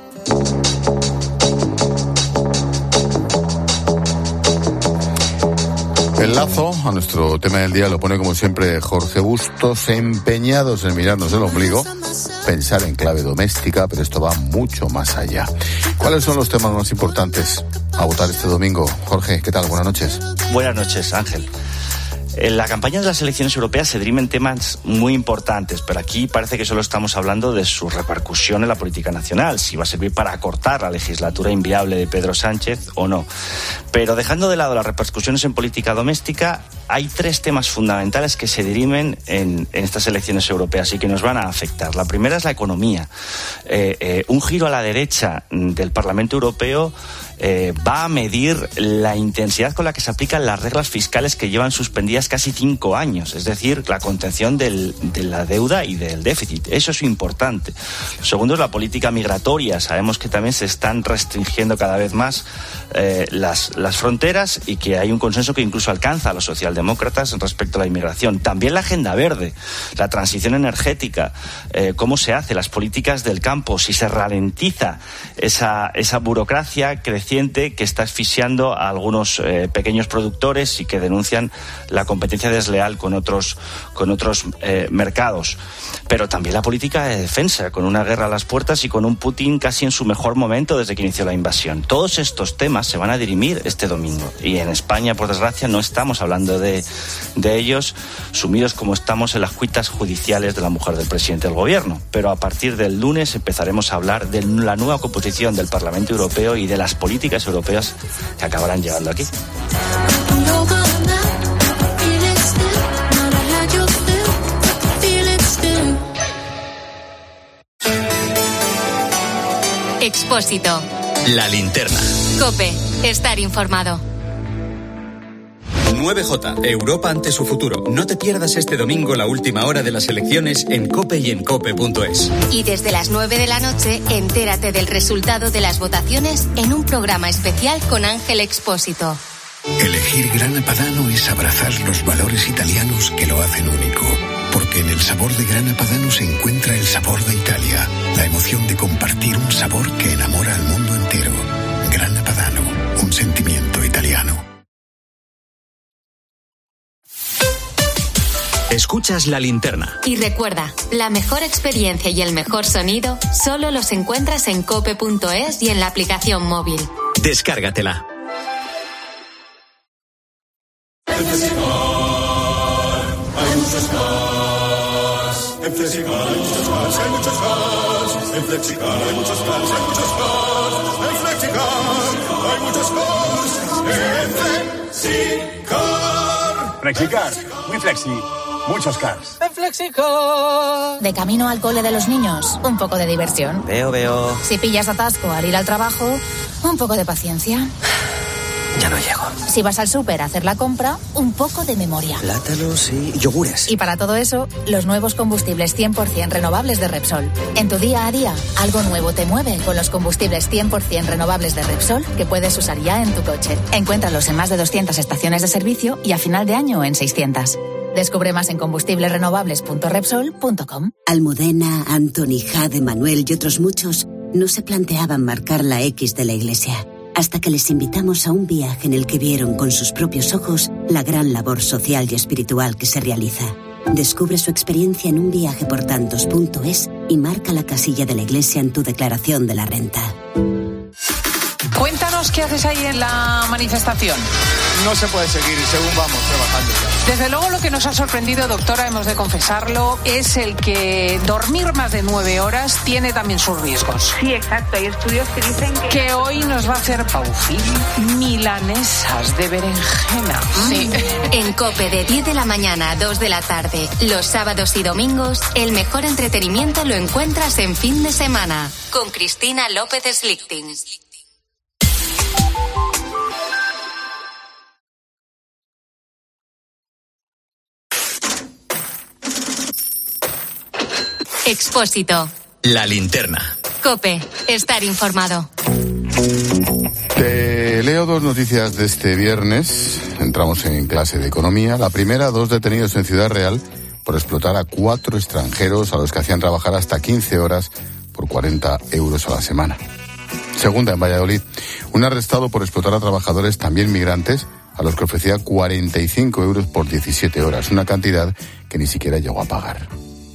El lazo a nuestro tema del día lo pone como siempre Jorge Bustos, empeñados en mirarnos el ombligo, pensar en clave doméstica, pero esto va mucho más allá. ¿Cuáles son los temas más importantes a votar este domingo? Jorge, ¿qué tal? Buenas noches. Buenas noches, Ángel. En la campaña de las elecciones europeas se dirimen temas muy importantes, pero aquí parece que solo estamos hablando de su repercusión en la política nacional, si va a servir para acortar la legislatura inviable de Pedro Sánchez o no. Pero dejando de lado las repercusiones en política doméstica, hay tres temas fundamentales que se dirimen en, en estas elecciones europeas y que nos van a afectar. La primera es la economía. Eh, eh, un giro a la derecha del Parlamento Europeo Eh, va a medir la intensidad con la que se aplican las reglas fiscales que llevan suspendidas casi cinco años, es decir, la contención del, de la deuda y del déficit. Eso es importante. Lo segundo es la política migratoria. Sabemos que también se están restringiendo cada vez más eh, las, las fronteras y que hay un consenso que incluso alcanza a los socialdemócratas respecto a la inmigración. También la agenda verde, la transición energética, eh, cómo se hace, las políticas del campo, si se ralentiza esa, esa burocracia creciente que está asfixiando a algunos eh, pequeños productores y que denuncian la competencia desleal con otros, con otros eh, mercados. Pero también la política de defensa, con una guerra a las puertas y con un Putin casi en su mejor momento desde que inició la invasión. Todos estos temas se van a dirimir este domingo. Y en España, por desgracia, no estamos hablando de, de ellos, sumidos como estamos en las cuitas judiciales de la mujer del presidente del gobierno. Pero a partir del lunes empezaremos a hablar de la nueva composición del Parlamento Europeo y de las políticas europeas que acabarán llegando aquí. Expósito. La linterna. COPE. Estar informado. nueve J. Europa ante su futuro. No te pierdas este domingo la última hora de las elecciones en COPE y en cope punto es. Y desde las nueve de la noche, entérate del resultado de las votaciones en un programa especial con Ángel Expósito. Elegir Grana Padano es abrazar los valores italianos que lo hacen único. Porque en el sabor de Grana Padano se encuentra el sabor de Italia, la emoción de compartir un sabor que enamora al mundo entero. Grana Padano, un sentimiento italiano. Escuchas La Linterna. Y recuerda, la mejor experiencia y el mejor sonido solo los encuentras en cope punto es y en la aplicación móvil. Descárgatela. En Flexicar hay muchos cars. En Flexicar hay muchos cars, hay muchos cars. En Flexicar hay muchos cars, hay muchos cars. En Flexicar hay muchos cars. En Flexicar. FlexiCar, muy flexi, muchos cars. En FlexiCar. De camino al cole de los niños, un poco de diversión. Veo, veo. Si pillas atasco al ir al trabajo, un poco de paciencia. Ya no llego. Si vas al súper a hacer la compra, un poco de memoria. Plátanos y yogures. Y para todo eso, los nuevos combustibles cien por ciento renovables de Repsol. En tu día a día, algo nuevo te mueve con los combustibles cien por ciento renovables de Repsol que puedes usar ya en tu coche. Encuéntralos en más de doscientas estaciones de servicio y a final de año en seiscientas. Descubre más en combustibles renovables punto repsol punto com. Almudena, Antoni, Jade, Manuel y otros muchos no se planteaban marcar la X de la Iglesia, hasta que les invitamos a un viaje en el que vieron con sus propios ojos la gran labor social y espiritual que se realiza. Descubre su experiencia en un viaje por tantos punto es y marca la casilla de la Iglesia en tu declaración de la renta. Cuéntanos qué haces ahí en la manifestación. No se puede seguir según vamos trabajando ya. Desde luego lo que nos ha sorprendido, doctora, hemos de confesarlo, es el que dormir más de nueve horas tiene también sus riesgos. Sí, exacto. Hay estudios que dicen que... Que hoy nos va a hacer Paufil milanesas de berenjena. Sí. En COPE de diez de la mañana a dos de la tarde, los sábados y domingos, el mejor entretenimiento lo encuentras en fin de semana. Con Cristina López Slichting. Expósito. La linterna. COPE. Estar informado. Te leo dos noticias de este viernes. Entramos en clase de economía. La primera, dos detenidos en Ciudad Real por explotar a cuatro extranjeros a los que hacían trabajar hasta quince horas por cuarenta euros a la semana. Segunda, en Valladolid, un arrestado por explotar a trabajadores también migrantes a los que ofrecía cuarenta y cinco euros por diecisiete horas, una cantidad que ni siquiera llegó a pagar.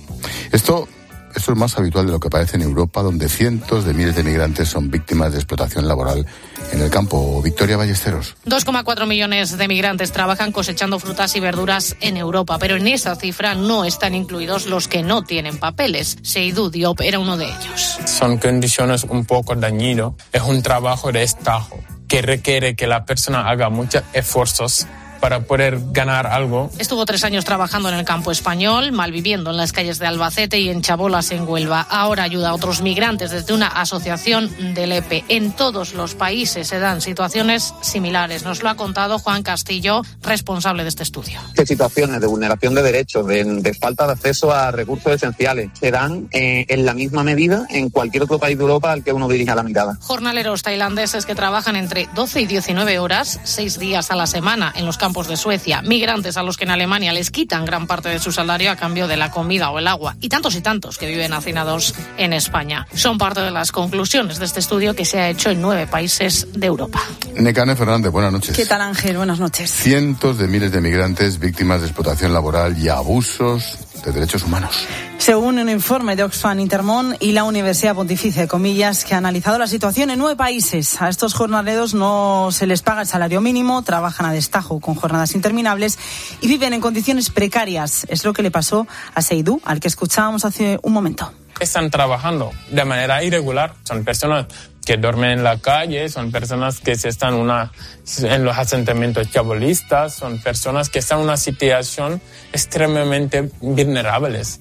Esto, esto es más habitual de lo que parece en Europa, donde cientos de miles de migrantes son víctimas de explotación laboral en el campo. Victoria Ballesteros. dos coma cuatro millones de migrantes trabajan cosechando frutas y verduras en Europa, pero en esa cifra no están incluidos los que no tienen papeles. Seydou Diop era uno de ellos. Son condiciones un poco dañinas. Es un trabajo de estajo que requiere que la persona haga muchos esfuerzos para poder ganar algo. Estuvo tres años trabajando en el campo español, malviviendo en las calles de Albacete y en Chabolas, en Huelva. Ahora ayuda a otros migrantes desde una asociación del E P E. En todos los países se dan situaciones similares. Nos lo ha contado Juan Castillo, responsable de este estudio. ¿Qué situaciones de vulneración de derechos, de, de falta de acceso a recursos esenciales se dan eh, en la misma medida en cualquier otro país de Europa al que uno dirija la mirada? Jornaleros tailandeses que trabajan entre doce y diecinueve horas, seis días a la semana en los campos campos de Suecia, migrantes a los que en Alemania les quitan gran parte de su salario a cambio de la comida o el agua, y tantos y tantos que viven hacinados en España. Son parte de las conclusiones de este estudio que se ha hecho en nueve países de Europa. Necane Fernández, buenas noches. ¿Qué tal, Ángel? Buenas noches. Cientos de miles de migrantes víctimas de explotación laboral y abusos de derechos humanos. Según un informe de Oxfam Intermón y la Universidad Pontificia de Comillas, que ha analizado la situación en nueve países. A estos jornaleros no se les paga el salario mínimo, trabajan a destajo con jornadas interminables y viven en condiciones precarias. Es lo que le pasó a Seydou, al que escuchábamos hace un momento. Están trabajando de manera irregular. Son personas que duermen en la calle, son personas que se están una, en los asentamientos chabolistas, son personas que están en una situación extremadamente vulnerables.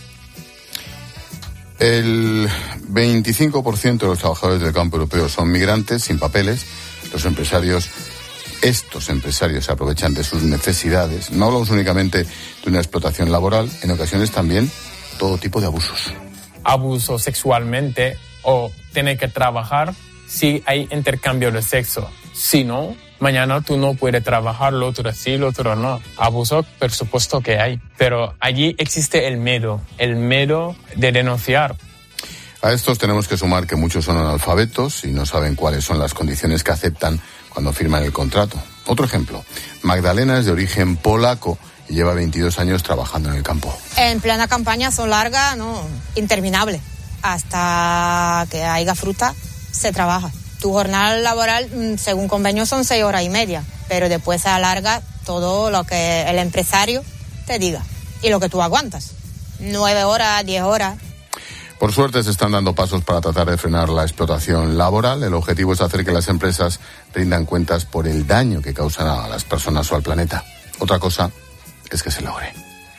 El veinticinco por ciento de los trabajadores del campo europeo son migrantes sin papeles. Los empresarios, estos empresarios se aprovechan de sus necesidades. No hablamos únicamente de una explotación laboral, en ocasiones también todo tipo de abusos. Abuso sexualmente o tener que trabajar si hay intercambio de sexo. Si no, mañana tú no puedes trabajar, lo otro sí, lo otro no. Abuso, por supuesto que hay. Pero allí existe el miedo, el miedo de denunciar. A estos tenemos que sumar que muchos son analfabetos y no saben cuáles son las condiciones que aceptan cuando firman el contrato. Otro ejemplo, Magdalena es de origen polaco y lleva veintidós años trabajando en el campo. En plena campaña son largas, no, interminables. Hasta que haya fruta, se trabaja. Tu jornada laboral, según convenio, son seis horas y media, pero después se alarga todo lo que el empresario te diga y lo que tú aguantas. Nueve horas, diez horas. Por suerte se están dando pasos para tratar de frenar la explotación laboral. El objetivo es hacer que las empresas rindan cuentas por el daño que causan a las personas o al planeta. Otra cosa es que se logre.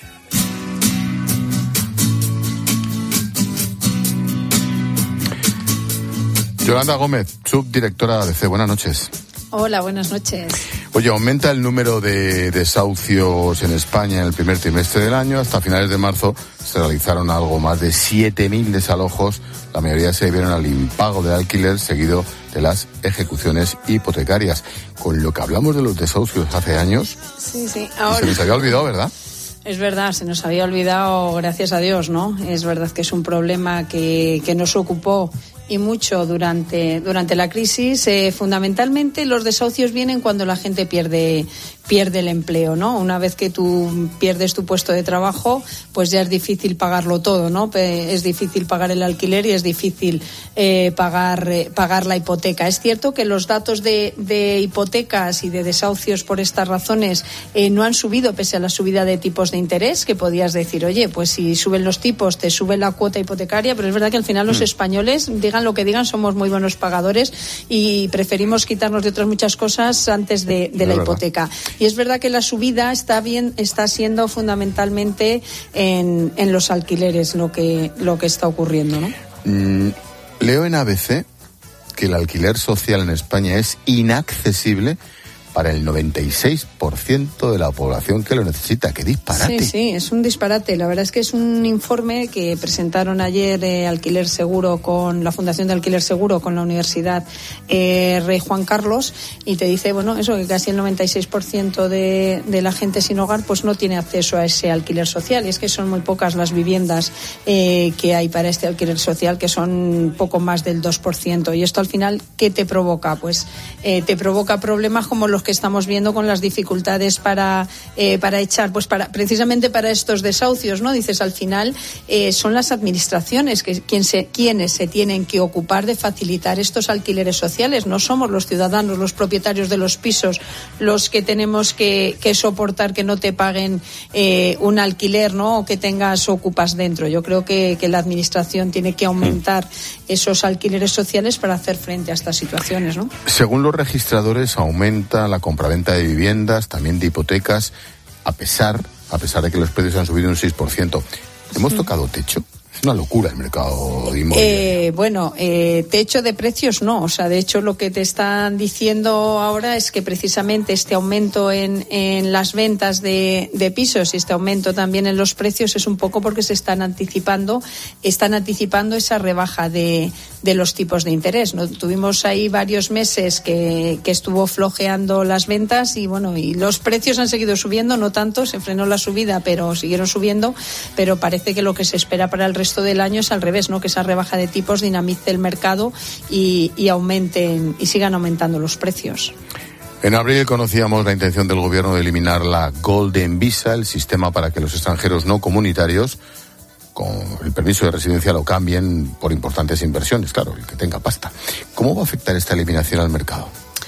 Yolanda Gómez, subdirectora de A D C. Buenas noches. Hola, buenas noches. Oye, aumenta el número de desahucios en España en el primer trimestre del año. Hasta finales de marzo se realizaron algo más de siete mil desalojos. La mayoría se debieron al impago del alquiler seguido de las ejecuciones hipotecarias. Con lo que hablamos de los desahucios hace años, sí, sí. Ahora... se nos había olvidado, ¿verdad? Es verdad, se nos había olvidado, gracias a Dios, ¿no? Es verdad que es un problema que, que nos ocupó y mucho durante, durante la crisis. Eh, fundamentalmente los desahucios vienen cuando la gente pierde, pierde el empleo, ¿no? Una vez que tú pierdes tu puesto de trabajo, pues ya es difícil pagarlo todo, ¿no? Es difícil pagar el alquiler y es difícil eh, pagar, eh, pagar la hipoteca. Es cierto que los datos de, de hipotecas y de desahucios por estas razones eh, no han subido pese a la subida de tipos de interés, que podías decir, oye, pues si suben los tipos, te sube la cuota hipotecaria, pero es verdad que al final los mm. españoles, digan lo que digan, somos muy buenos pagadores y preferimos quitarnos de otras muchas cosas antes de, de la verdad. hipoteca. Y es verdad que la subida está bien, está siendo fundamentalmente en, en los alquileres lo que, lo que está ocurriendo, ¿no? Mm, leo en A B C que el alquiler social en España es inaccesible para el noventa y seis por ciento de la población que lo necesita. ¡Qué disparate! Sí, sí, es un disparate. La verdad es que es un informe que presentaron ayer eh, Alquiler Seguro con la Fundación de Alquiler Seguro con la Universidad eh, Rey Juan Carlos, y te dice, bueno, eso, que casi el noventa y seis por ciento de, de la gente sin hogar pues no tiene acceso a ese alquiler social. Y es que son muy pocas las viviendas eh, que hay para este alquiler social, que son poco más del dos por ciento. Y esto al final, ¿qué te provoca? Pues eh, te provoca problemas como los que estamos viendo con las dificultades para eh, para echar, pues para precisamente para estos desahucios, ¿no? Dices, al final eh, son las administraciones que quien se, quienes se tienen que ocupar de facilitar estos alquileres sociales. No somos los ciudadanos, los propietarios de los pisos, los que tenemos que, que soportar que no te paguen eh, un alquiler, ¿no? O que tengas ocupas dentro. Yo creo que, que la administración tiene que aumentar esos alquileres sociales para hacer frente a estas situaciones, ¿no? Según los registradores, aumenta la compraventa de viviendas, también de hipotecas, a pesar, a pesar de que los precios han subido un seis por ciento. ¿Hemos tocado techo? Es una locura el mercado inmobiliario. Eh, bueno, eh, techo de precios no. O sea, de hecho lo que te están diciendo ahora es que precisamente este aumento en, en las ventas de, de pisos y este aumento también en los precios es un poco porque se están anticipando, están anticipando esa rebaja de, de los tipos de interés, ¿no? Tuvimos ahí varios meses que, que estuvo flojeando las ventas y bueno, y los precios han seguido subiendo, no tanto, se frenó la subida, pero siguieron subiendo, pero parece que lo que se espera para el resto del año es al revés, ¿no? Que esa rebaja de tipos dinamice el mercado y, y aumenten y sigan aumentando los precios. En abril conocíamos la intención del gobierno de eliminar la Golden Visa, el sistema para que los extranjeros no comunitarios con el permiso de residencia lo cambien por importantes inversiones, claro, el que tenga pasta. ¿Cómo va a afectar esta eliminación al mercado?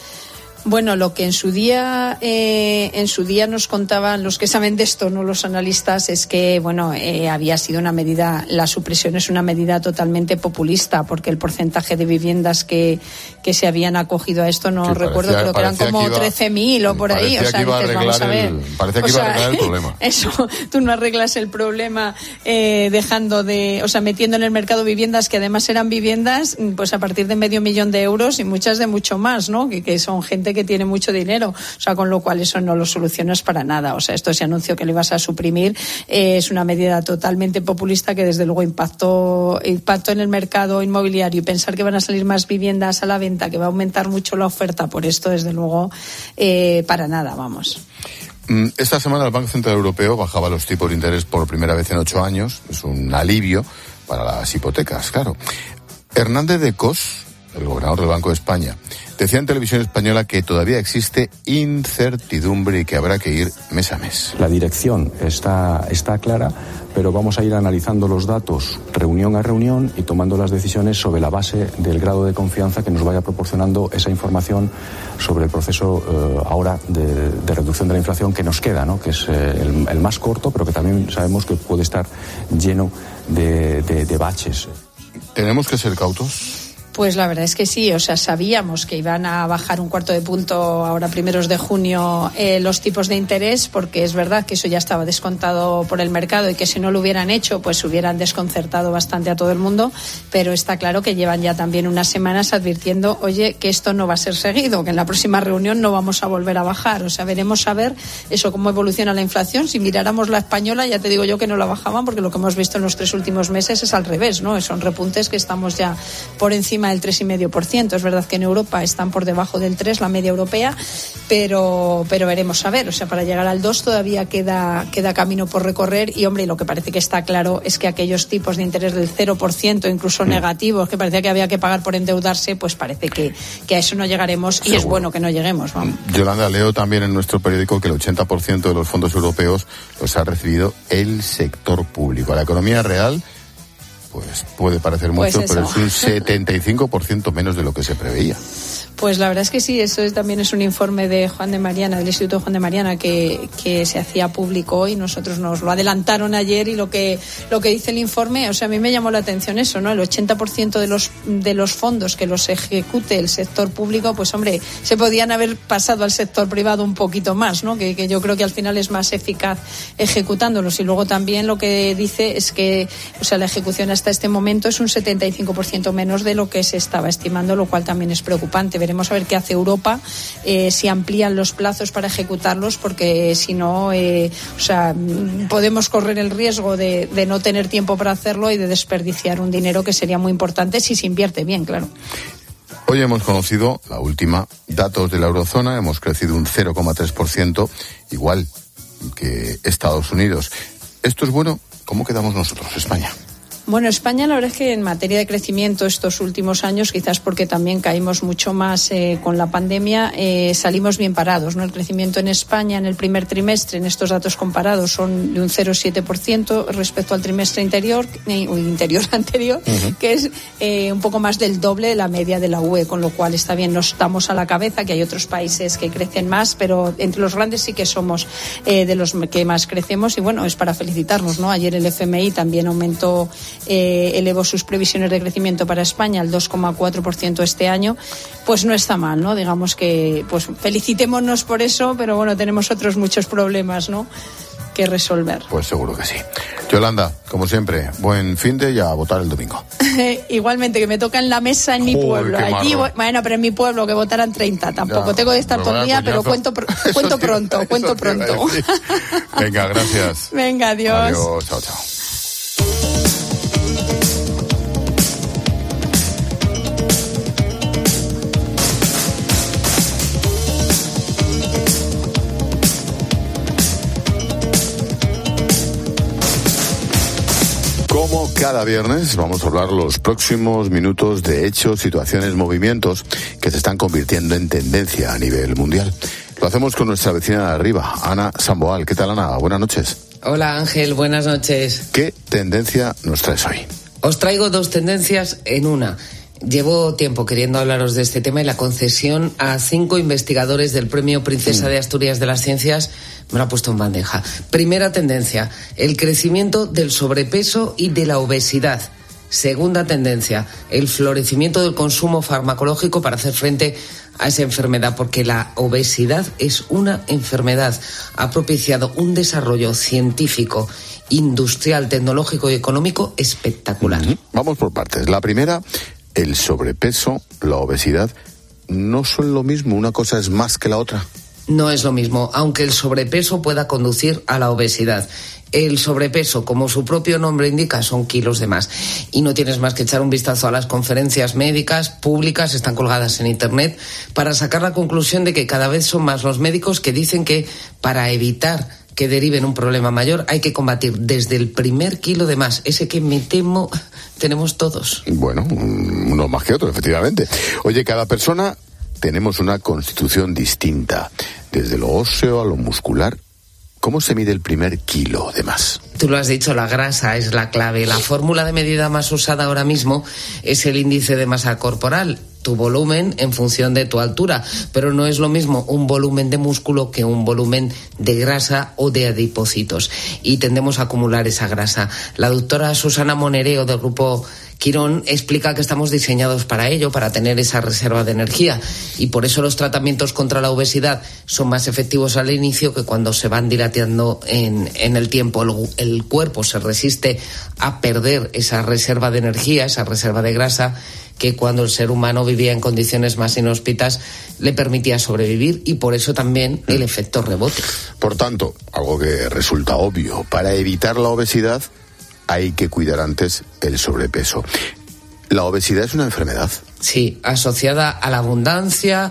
Bueno, lo que en su día eh, en su día nos contaban los que saben de esto, no los analistas, es que bueno eh, había sido una medida, la supresión es una medida totalmente populista, porque el porcentaje de viviendas que, que se habían acogido a esto no sí, recuerdo, creo que eran como trece mil o por ahí, o sea, dices, vamos a ver, parecía que o iba sea, a arreglar el problema. Eso, tú no arreglas el problema eh, dejando de, o sea, metiendo en el mercado viviendas que además eran viviendas, pues a partir de medio millón de euros y muchas de mucho más, ¿no? Que, que son gente que tiene mucho dinero, o sea, con lo cual eso no lo solucionas para nada. O sea, esto ese anuncio que le ibas a suprimir eh, es una medida totalmente populista que desde luego impactó, impactó en el mercado inmobiliario, y pensar que van a salir más viviendas a la venta, que va a aumentar mucho la oferta por esto, desde luego eh, para nada, vamos. Esta semana el Banco Central Europeo bajaba los tipos de interés por primera vez en ocho años. Es un alivio para las hipotecas, claro. Hernández de Cos, el gobernador del Banco de España, decía en Televisión Española que todavía existe incertidumbre y que habrá que ir mes a mes. La dirección está, está clara, pero vamos a ir analizando los datos reunión a reunión y tomando las decisiones sobre la base del grado de confianza que nos vaya proporcionando esa información sobre el proceso eh, ahora de, de reducción de la inflación que nos queda, ¿no? Que es eh, el, el más corto, pero que también sabemos que puede estar lleno de, de, de baches. ¿Tenemos que ser cautos? Pues la verdad es que sí, o sea, sabíamos que iban a bajar un cuarto de punto ahora primeros de junio eh, los tipos de interés, porque es verdad que eso ya estaba descontado por el mercado y que si no lo hubieran hecho pues hubieran desconcertado bastante a todo el mundo, pero está claro que llevan ya también unas semanas advirtiendo, oye, que esto no va a ser seguido, que en la próxima reunión no vamos a volver a bajar, o sea, veremos a ver eso cómo evoluciona la inflación. Si miráramos la española, ya te digo yo que no la bajaban, porque lo que hemos visto en los tres últimos meses es al revés, ¿no? Son repuntes que estamos ya por encima del tres coma cinco por ciento. Es verdad que en Europa están por debajo del tres, la media europea, pero pero veremos a ver. O sea, para llegar al dos todavía queda queda camino por recorrer y, hombre, lo que parece que está claro es que aquellos tipos de interés del cero por ciento, incluso mm. negativos, que parecía que había que pagar por endeudarse, pues parece que, que a eso no llegaremos y Seguro. Es bueno que no lleguemos. Vamos. Yolanda, leo también en nuestro periódico que el ochenta por ciento de los fondos europeos los ha recibido el sector público. La economía real, pues puede parecer mucho, pues pero es un setenta y cinco por ciento menos de lo que se preveía. Pues la verdad es que sí, eso es, también es un informe de Juan de Mariana, del Instituto Juan de Mariana, que, que se hacía público hoy. Nosotros nos lo adelantaron ayer y lo que lo que dice el informe, o sea, a mí me llamó la atención eso, ¿no? El ochenta por ciento de los de los fondos que los ejecute el sector público, pues hombre, se podían haber pasado al sector privado un poquito más, ¿no? Que, que yo creo que al final es más eficaz ejecutándolos. Y luego también lo que dice es que, o sea, la ejecución hasta este momento es un setenta y cinco por ciento menos de lo que se estaba estimando, lo cual también es preocupante. Veremos a ver qué hace Europa, eh, si amplían los plazos para ejecutarlos, porque si no, eh, o sea, podemos correr el riesgo de, de no tener tiempo para hacerlo y de desperdiciar un dinero que sería muy importante si se invierte bien, claro. Hoy hemos conocido la última datos de la eurozona, hemos crecido un cero coma tres por ciento, igual que Estados Unidos. ¿Esto es bueno? ¿Cómo quedamos nosotros, España? Bueno, España, la verdad es que en materia de crecimiento estos últimos años, quizás porque también caímos mucho más eh, con la pandemia, eh, salimos bien parados, ¿no? El crecimiento en España en el primer trimestre, en estos datos comparados, son de un cero coma siete por ciento respecto al trimestre interior, eh, o interior anterior, uh-huh. que es eh, un poco más del doble de la media de la U E, con lo cual está bien, no estamos a la cabeza, que hay otros países que crecen más, pero entre los grandes sí que somos eh, de los que más crecemos y, bueno, es para felicitarnos, ¿no? Ayer el F M I también aumentó Eh, elevó sus previsiones de crecimiento para España al dos coma cuatro por ciento este año, pues no está mal, ¿no? Digamos que, pues felicitémonos por eso, pero bueno, tenemos otros muchos problemas, ¿no?, que resolver. Pues seguro que sí. Yolanda, como siempre, buen fin de y a votar el domingo. Igualmente, que me toca en la mesa en mi Joder, pueblo. Allí, bueno, pero en mi pueblo que votarán treinta. Tampoco ya, tengo que estar todo el día, pero cuento, pr- cuento pronto, te, cuento pronto. Venga, gracias. Venga, adiós. Adiós, chao, chao. Como cada viernes vamos a hablar los próximos minutos de hechos, situaciones, movimientos que se están convirtiendo en tendencia a nivel mundial. Lo hacemos con nuestra vecina de arriba, Ana Samboal. ¿Qué tal, Ana? Buenas noches. Hola, Ángel. Buenas noches. ¿Qué tendencia nos traes hoy? Os traigo dos tendencias en una. Llevo tiempo queriendo hablaros de este tema y la concesión a cinco investigadores del Premio Princesa mm. de Asturias de las Ciencias me lo ha puesto en bandeja. Primera tendencia, el crecimiento del sobrepeso y de la obesidad. Segunda tendencia, el florecimiento del consumo farmacológico para hacer frente a esa enfermedad, porque la obesidad es una enfermedad. Ha propiciado un desarrollo científico, industrial, tecnológico y económico espectacular. Mm-hmm. Vamos por partes. La primera, el sobrepeso, la obesidad, ¿no son lo mismo? ¿Una cosa es más que la otra? No es lo mismo, aunque el sobrepeso pueda conducir a la obesidad. El sobrepeso, como su propio nombre indica, son kilos de más. Y no tienes más que echar un vistazo a las conferencias médicas públicas, están colgadas en Internet, para sacar la conclusión de que cada vez son más los médicos que dicen que para evitar que derive en un problema mayor hay que combatir desde el primer kilo de más, ese que me temo tenemos todos. Bueno, uno más que otro, efectivamente. Oye, cada persona tenemos una constitución distinta, desde lo óseo a lo muscular. ¿Cómo se mide el primer kilo de más? Tú lo has dicho, la grasa es la clave. La fórmula de medida más usada ahora mismo es el índice de masa corporal, tu volumen en función de tu altura, pero no es lo mismo un volumen de músculo que un volumen de grasa o de adipocitos, y tendemos a acumular esa grasa. La doctora Susana Monereo, del grupo Quirón explica que estamos diseñados para ello, para tener esa reserva de energía, y por eso los tratamientos contra la obesidad son más efectivos al inicio que cuando se van dilatando en, en el tiempo. El, el cuerpo se resiste a perder esa reserva de energía, esa reserva de grasa, que cuando el ser humano vivía en condiciones más inhóspitas le permitía sobrevivir, y por eso también el efecto rebote. Por tanto, algo que resulta obvio, para evitar la obesidad hay que cuidar antes el sobrepeso. ¿La obesidad es una enfermedad? Sí, asociada a la abundancia,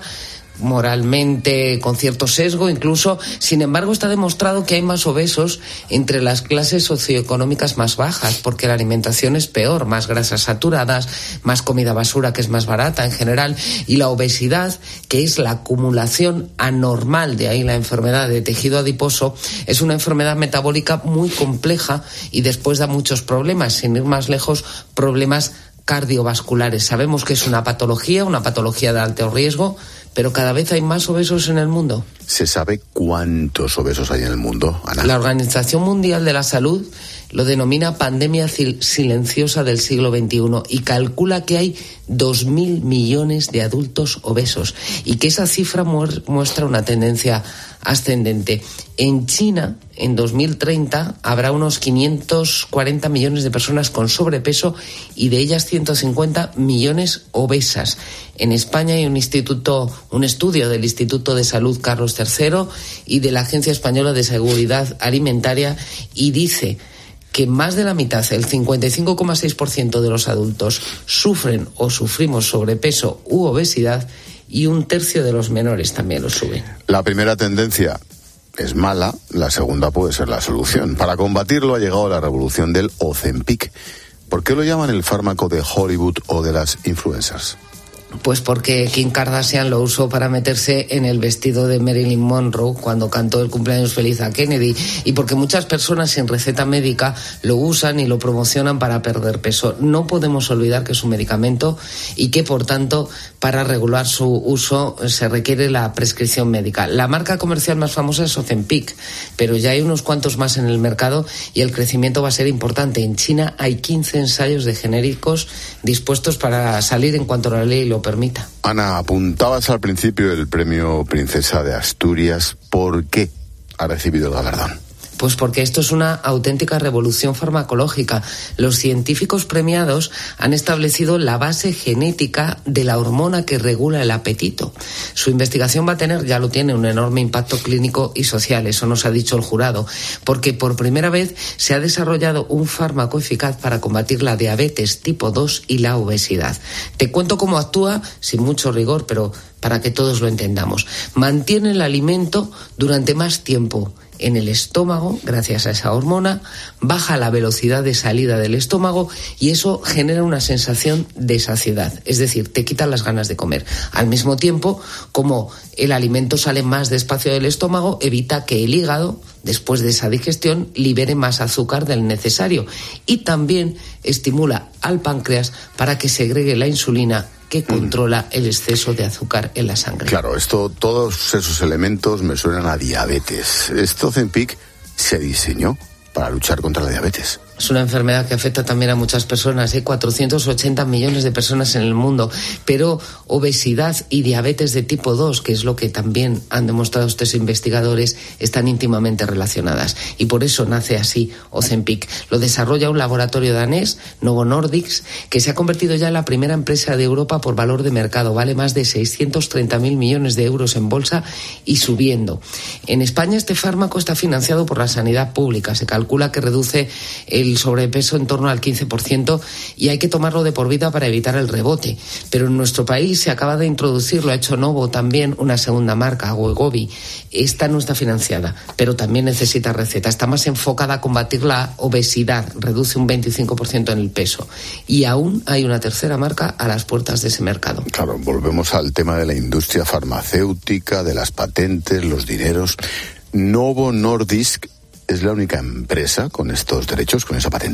moralmente con cierto sesgo incluso. Sin embargo, está demostrado que hay más obesos entre las clases socioeconómicas más bajas, porque la alimentación es peor, más grasas saturadas, más comida basura que es más barata en general, y la obesidad, que es la acumulación anormal, de ahí la enfermedad de tejido adiposo, es una enfermedad metabólica muy compleja y después da muchos problemas, sin ir más lejos, problemas cardiovasculares. Sabemos que es una patología, una patología de alto riesgo, pero cada vez hay más obesos en el mundo. ¿Se sabe cuántos obesos hay en el mundo, Ana? La Organización Mundial de la Salud lo denomina pandemia silenciosa del siglo veintiuno y calcula que hay dos mil millones de adultos obesos y que esa cifra muestra una tendencia ascendente. En China, en dos mil treinta, habrá unos quinientos cuarenta millones de personas con sobrepeso y de ellas ciento cincuenta millones obesas. En España hay un instituto, un estudio del Instituto de Salud Carlos tercero y de la Agencia Española de Seguridad Alimentaria, y dice que más de la mitad, el cincuenta y cinco coma seis por ciento de los adultos sufren o sufrimos sobrepeso u obesidad, y un tercio de los menores también lo suben. La primera tendencia es mala, la segunda puede ser la solución. Para combatirlo ha llegado la revolución del Ozempic. ¿Por qué lo llaman el fármaco de Hollywood o de las influencers? Pues porque Kim Kardashian lo usó para meterse en el vestido de Marilyn Monroe cuando cantó el cumpleaños feliz a Kennedy, y porque muchas personas sin receta médica lo usan y lo promocionan para perder peso. No podemos olvidar que es un medicamento y que, por tanto, para regular su uso se requiere la prescripción médica. La marca comercial más famosa es Ozempic, pero ya hay unos cuantos más en el mercado y el crecimiento va a ser importante. En China hay quince ensayos de genéricos dispuestos para salir en cuanto la ley lo permita. Ana, apuntabas al principio el premio Princesa de Asturias. ¿Por qué ha recibido el galardón? Pues porque esto es una auténtica revolución farmacológica. Los científicos premiados han establecido la base genética de la hormona que regula el apetito. Su investigación va a tener, ya lo tiene, un enorme impacto clínico y social, eso nos ha dicho el jurado, porque por primera vez se ha desarrollado un fármaco eficaz para combatir la diabetes tipo dos y la obesidad. Te cuento cómo actúa, sin mucho rigor, pero para que todos lo entendamos. Mantiene el alimento durante más tiempo en el estómago, gracias a esa hormona, baja la velocidad de salida del estómago y eso genera una sensación de saciedad, es decir, te quitan las ganas de comer. Al mismo tiempo, como el alimento sale más despacio del estómago, evita que el hígado, después de esa digestión, libere más azúcar del necesario, y también estimula al páncreas para que segregue la insulina que controla el exceso de azúcar en la sangre. Claro, esto, todos esos elementos me suenan a diabetes. Esto Ozempic se diseñó para luchar contra la diabetes. Es una enfermedad que afecta también a muchas personas, ¿eh? cuatrocientos ochenta millones de personas en el mundo, pero obesidad y diabetes de tipo dos, que es lo que también han demostrado estos investigadores, están íntimamente relacionadas. Y por eso nace así Ozempic. Lo desarrolla un laboratorio danés, Novo Nordisk, que se ha convertido ya en la primera empresa de Europa por valor de mercado. Vale más de seiscientos treinta mil millones de euros en bolsa y subiendo. En España este fármaco está financiado por la sanidad pública. Se calcula que reduce el sobrepeso en torno al quince por ciento y hay que tomarlo de por vida para evitar el rebote. Pero en nuestro país se acaba de introducir, lo ha hecho Novo también, una segunda marca, Wegovy. Esta no está financiada, pero también necesita receta. Está más enfocada a combatir la obesidad, reduce un veinticinco por ciento en el peso. Y aún hay una tercera marca a las puertas de ese mercado. Claro, volvemos al tema de la industria farmacéutica, de las patentes, los dineros. Novo Nordisk ¿es la única empresa con estos derechos, con esa patente?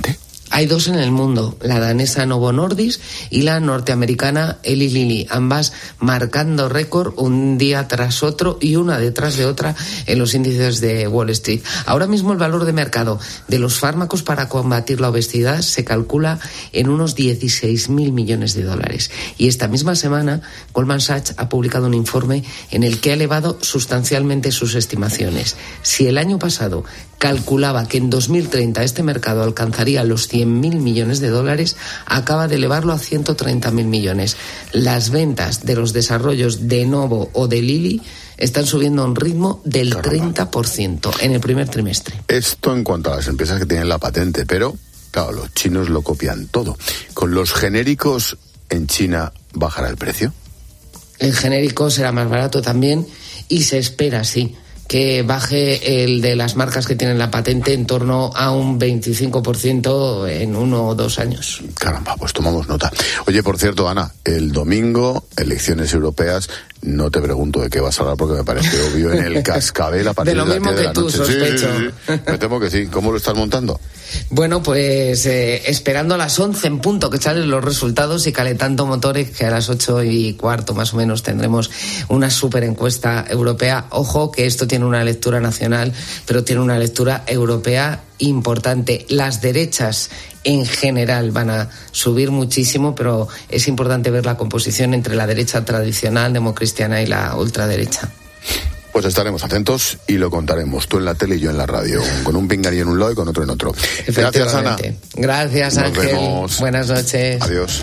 Hay dos en el mundo, la danesa Novo Nordisk y la norteamericana Eli Lilly, ambas marcando récord un día tras otro y una detrás de otra en los índices de Wall Street. Ahora mismo el valor de mercado de los fármacos para combatir la obesidad se calcula en unos dieciséis mil millones de dólares. Y esta misma semana Goldman Sachs ha publicado un informe en el que ha elevado sustancialmente sus estimaciones. Si el año pasado calculaba que en dos mil treinta este mercado alcanzaría los cien mil millones de dólares, acaba de elevarlo a ciento treinta mil millones. Las ventas de los desarrollos de Novo o de Lilly están subiendo a un ritmo del Caramba. treinta por ciento en el primer trimestre. Esto en cuanto a las empresas que tienen la patente, pero claro, los chinos lo copian todo. ¿Con los genéricos en China bajará el precio? El genérico será más barato también y se espera, sí, que baje el de las marcas que tienen la patente en torno a un veinticinco por ciento en uno o dos años. Caramba, pues tomamos nota. Oye, por cierto, Ana, el domingo, elecciones europeas, no te pregunto de qué vas a hablar porque me parece obvio en el cascabel a partir de, de lo mismo de la que tú, noche. sospecho. Sí, sí, sí. Me temo que sí. ¿Cómo lo estás montando? Bueno, pues eh, esperando a las once en punto que salen los resultados y calentando motores, que a las ocho y cuarto más o menos tendremos una super encuesta europea. Ojo que esto tiene una lectura nacional, pero tiene una lectura europea importante. Las derechas en general van a subir muchísimo, pero es importante ver la composición entre la derecha tradicional, democristiana y la ultraderecha. Pues estaremos atentos y lo contaremos, tú en la tele y yo en la radio, con un pingarí en un lado y con otro en otro. Gracias, Ana. Gracias, Nos Ángel. Vemos. Buenas noches. Adiós.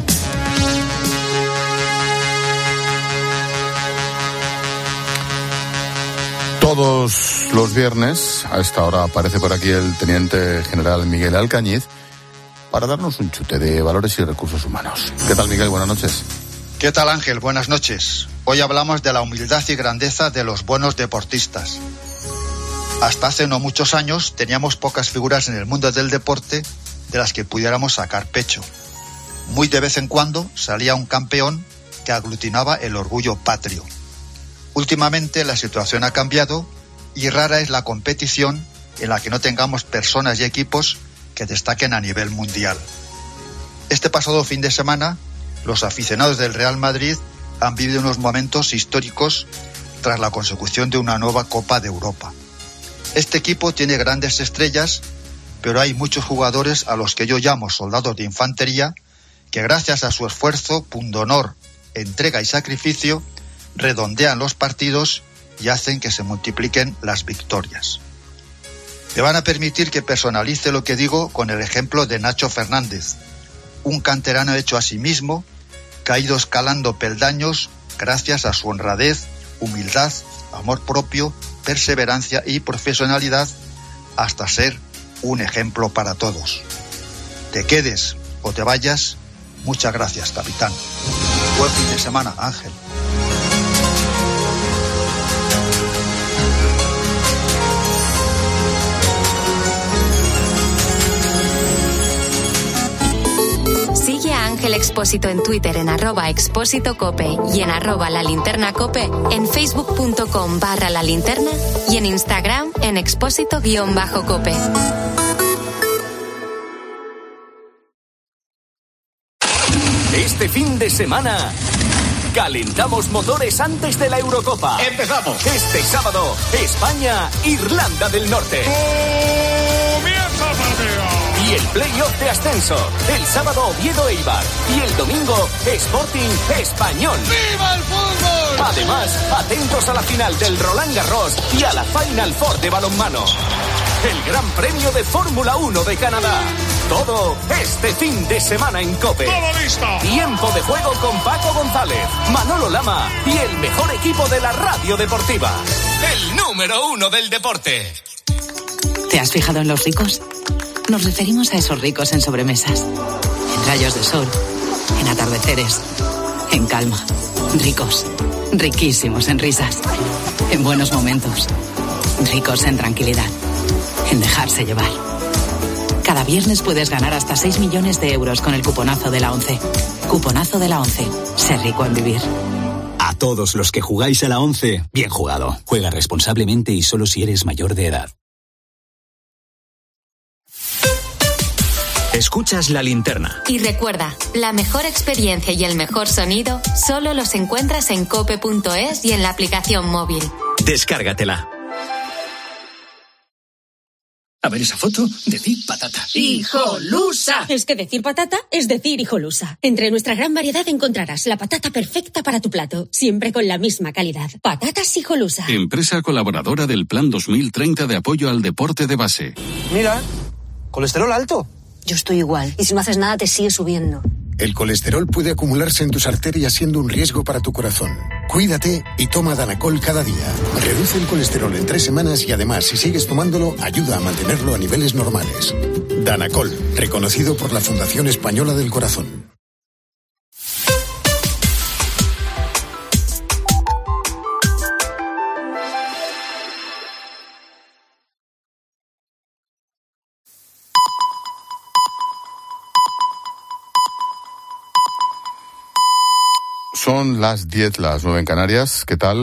Todos los viernes, a esta hora aparece por aquí el teniente general Miguel Alcañiz para darnos un chute de valores y recursos humanos. ¿Qué tal, Miguel? Buenas noches. ¿Qué tal, Ángel? Buenas noches. Hoy hablamos de la humildad y grandeza de los buenos deportistas. Hasta hace no muchos años teníamos pocas figuras en el mundo del deporte de las que pudiéramos sacar pecho. Muy de vez en cuando salía un campeón que aglutinaba el orgullo patrio. Últimamente la situación ha cambiado y rara es la competición en la que no tengamos personas y equipos que destaquen a nivel mundial. Este pasado fin de semana, los aficionados del Real Madrid han vivido unos momentos históricos tras la consecución de una nueva Copa de Europa. Este equipo tiene grandes estrellas, pero hay muchos jugadores a los que yo llamo soldados de infantería que gracias a su esfuerzo, pundonor, entrega y sacrificio redondean los partidos y hacen que se multipliquen las victorias. Me van a permitir que personalice lo que digo con el ejemplo de Nacho Fernández, un canterano hecho a sí mismo, que ha ido escalando peldaños gracias a su honradez, humildad, amor propio, perseverancia y profesionalidad, hasta ser un ejemplo para todos. Te quedes o te vayas, muchas gracias, capitán. Buen fin de semana, Ángel. Sigue a Ángel Expósito en Twitter en arroba expósito cope y en arroba la linterna cope, en facebook.com barra la linterna y en Instagram en expósito guión bajo cope. Este fin de semana calentamos motores antes de la Eurocopa. ¡Empezamos! Este sábado, España, Irlanda del Norte. ¡Comienza el partido! Y el play-off de ascenso. El sábado, Oviedo Eibar. Y el domingo, Sporting Español. ¡Viva el fútbol! Además, atentos a la final del Roland Garros y a la Final Four de balonmano. El Gran Premio de Fórmula uno de Canadá. Todo este fin de semana en COPE. ¡Todo listo! Tiempo de juego con Paco González, Manolo Lama y el mejor equipo de la radio deportiva. El número uno del deporte. ¿Te has fijado en los ricos? Nos referimos a esos ricos en sobremesas, en rayos de sol, en atardeceres, en calma. Ricos, riquísimos en risas, en buenos momentos, ricos en tranquilidad, en dejarse llevar. Cada viernes puedes ganar hasta seis millones de euros con el cuponazo de la ONCE. Cuponazo de la ONCE. Sé rico en vivir. A todos los que jugáis a la ONCE, bien jugado. Juega responsablemente y solo si eres mayor de edad. Escuchas La Linterna. Y recuerda, la mejor experiencia y el mejor sonido solo los encuentras en cope punto es y en la aplicación móvil. Descárgatela. A ver esa foto, decir patata. ¡Hijolusa! Es que decir patata es decir hijolusa. Entre nuestra gran variedad encontrarás la patata perfecta para tu plato, siempre con la misma calidad. Patatas Hijolusa. Empresa colaboradora del Plan dos mil treinta de apoyo al deporte de base. Mira, colesterol alto. Yo estoy igual, y si no haces nada te sigue subiendo. El colesterol puede acumularse en tus arterias siendo un riesgo para tu corazón. Cuídate y toma Danacol cada día. Reduce el colesterol en tres semanas y además, si sigues tomándolo, ayuda a mantenerlo a niveles normales. Danacol, reconocido por la Fundación Española del Corazón. Son las diez, las nueve en Canarias. ¿Qué tal?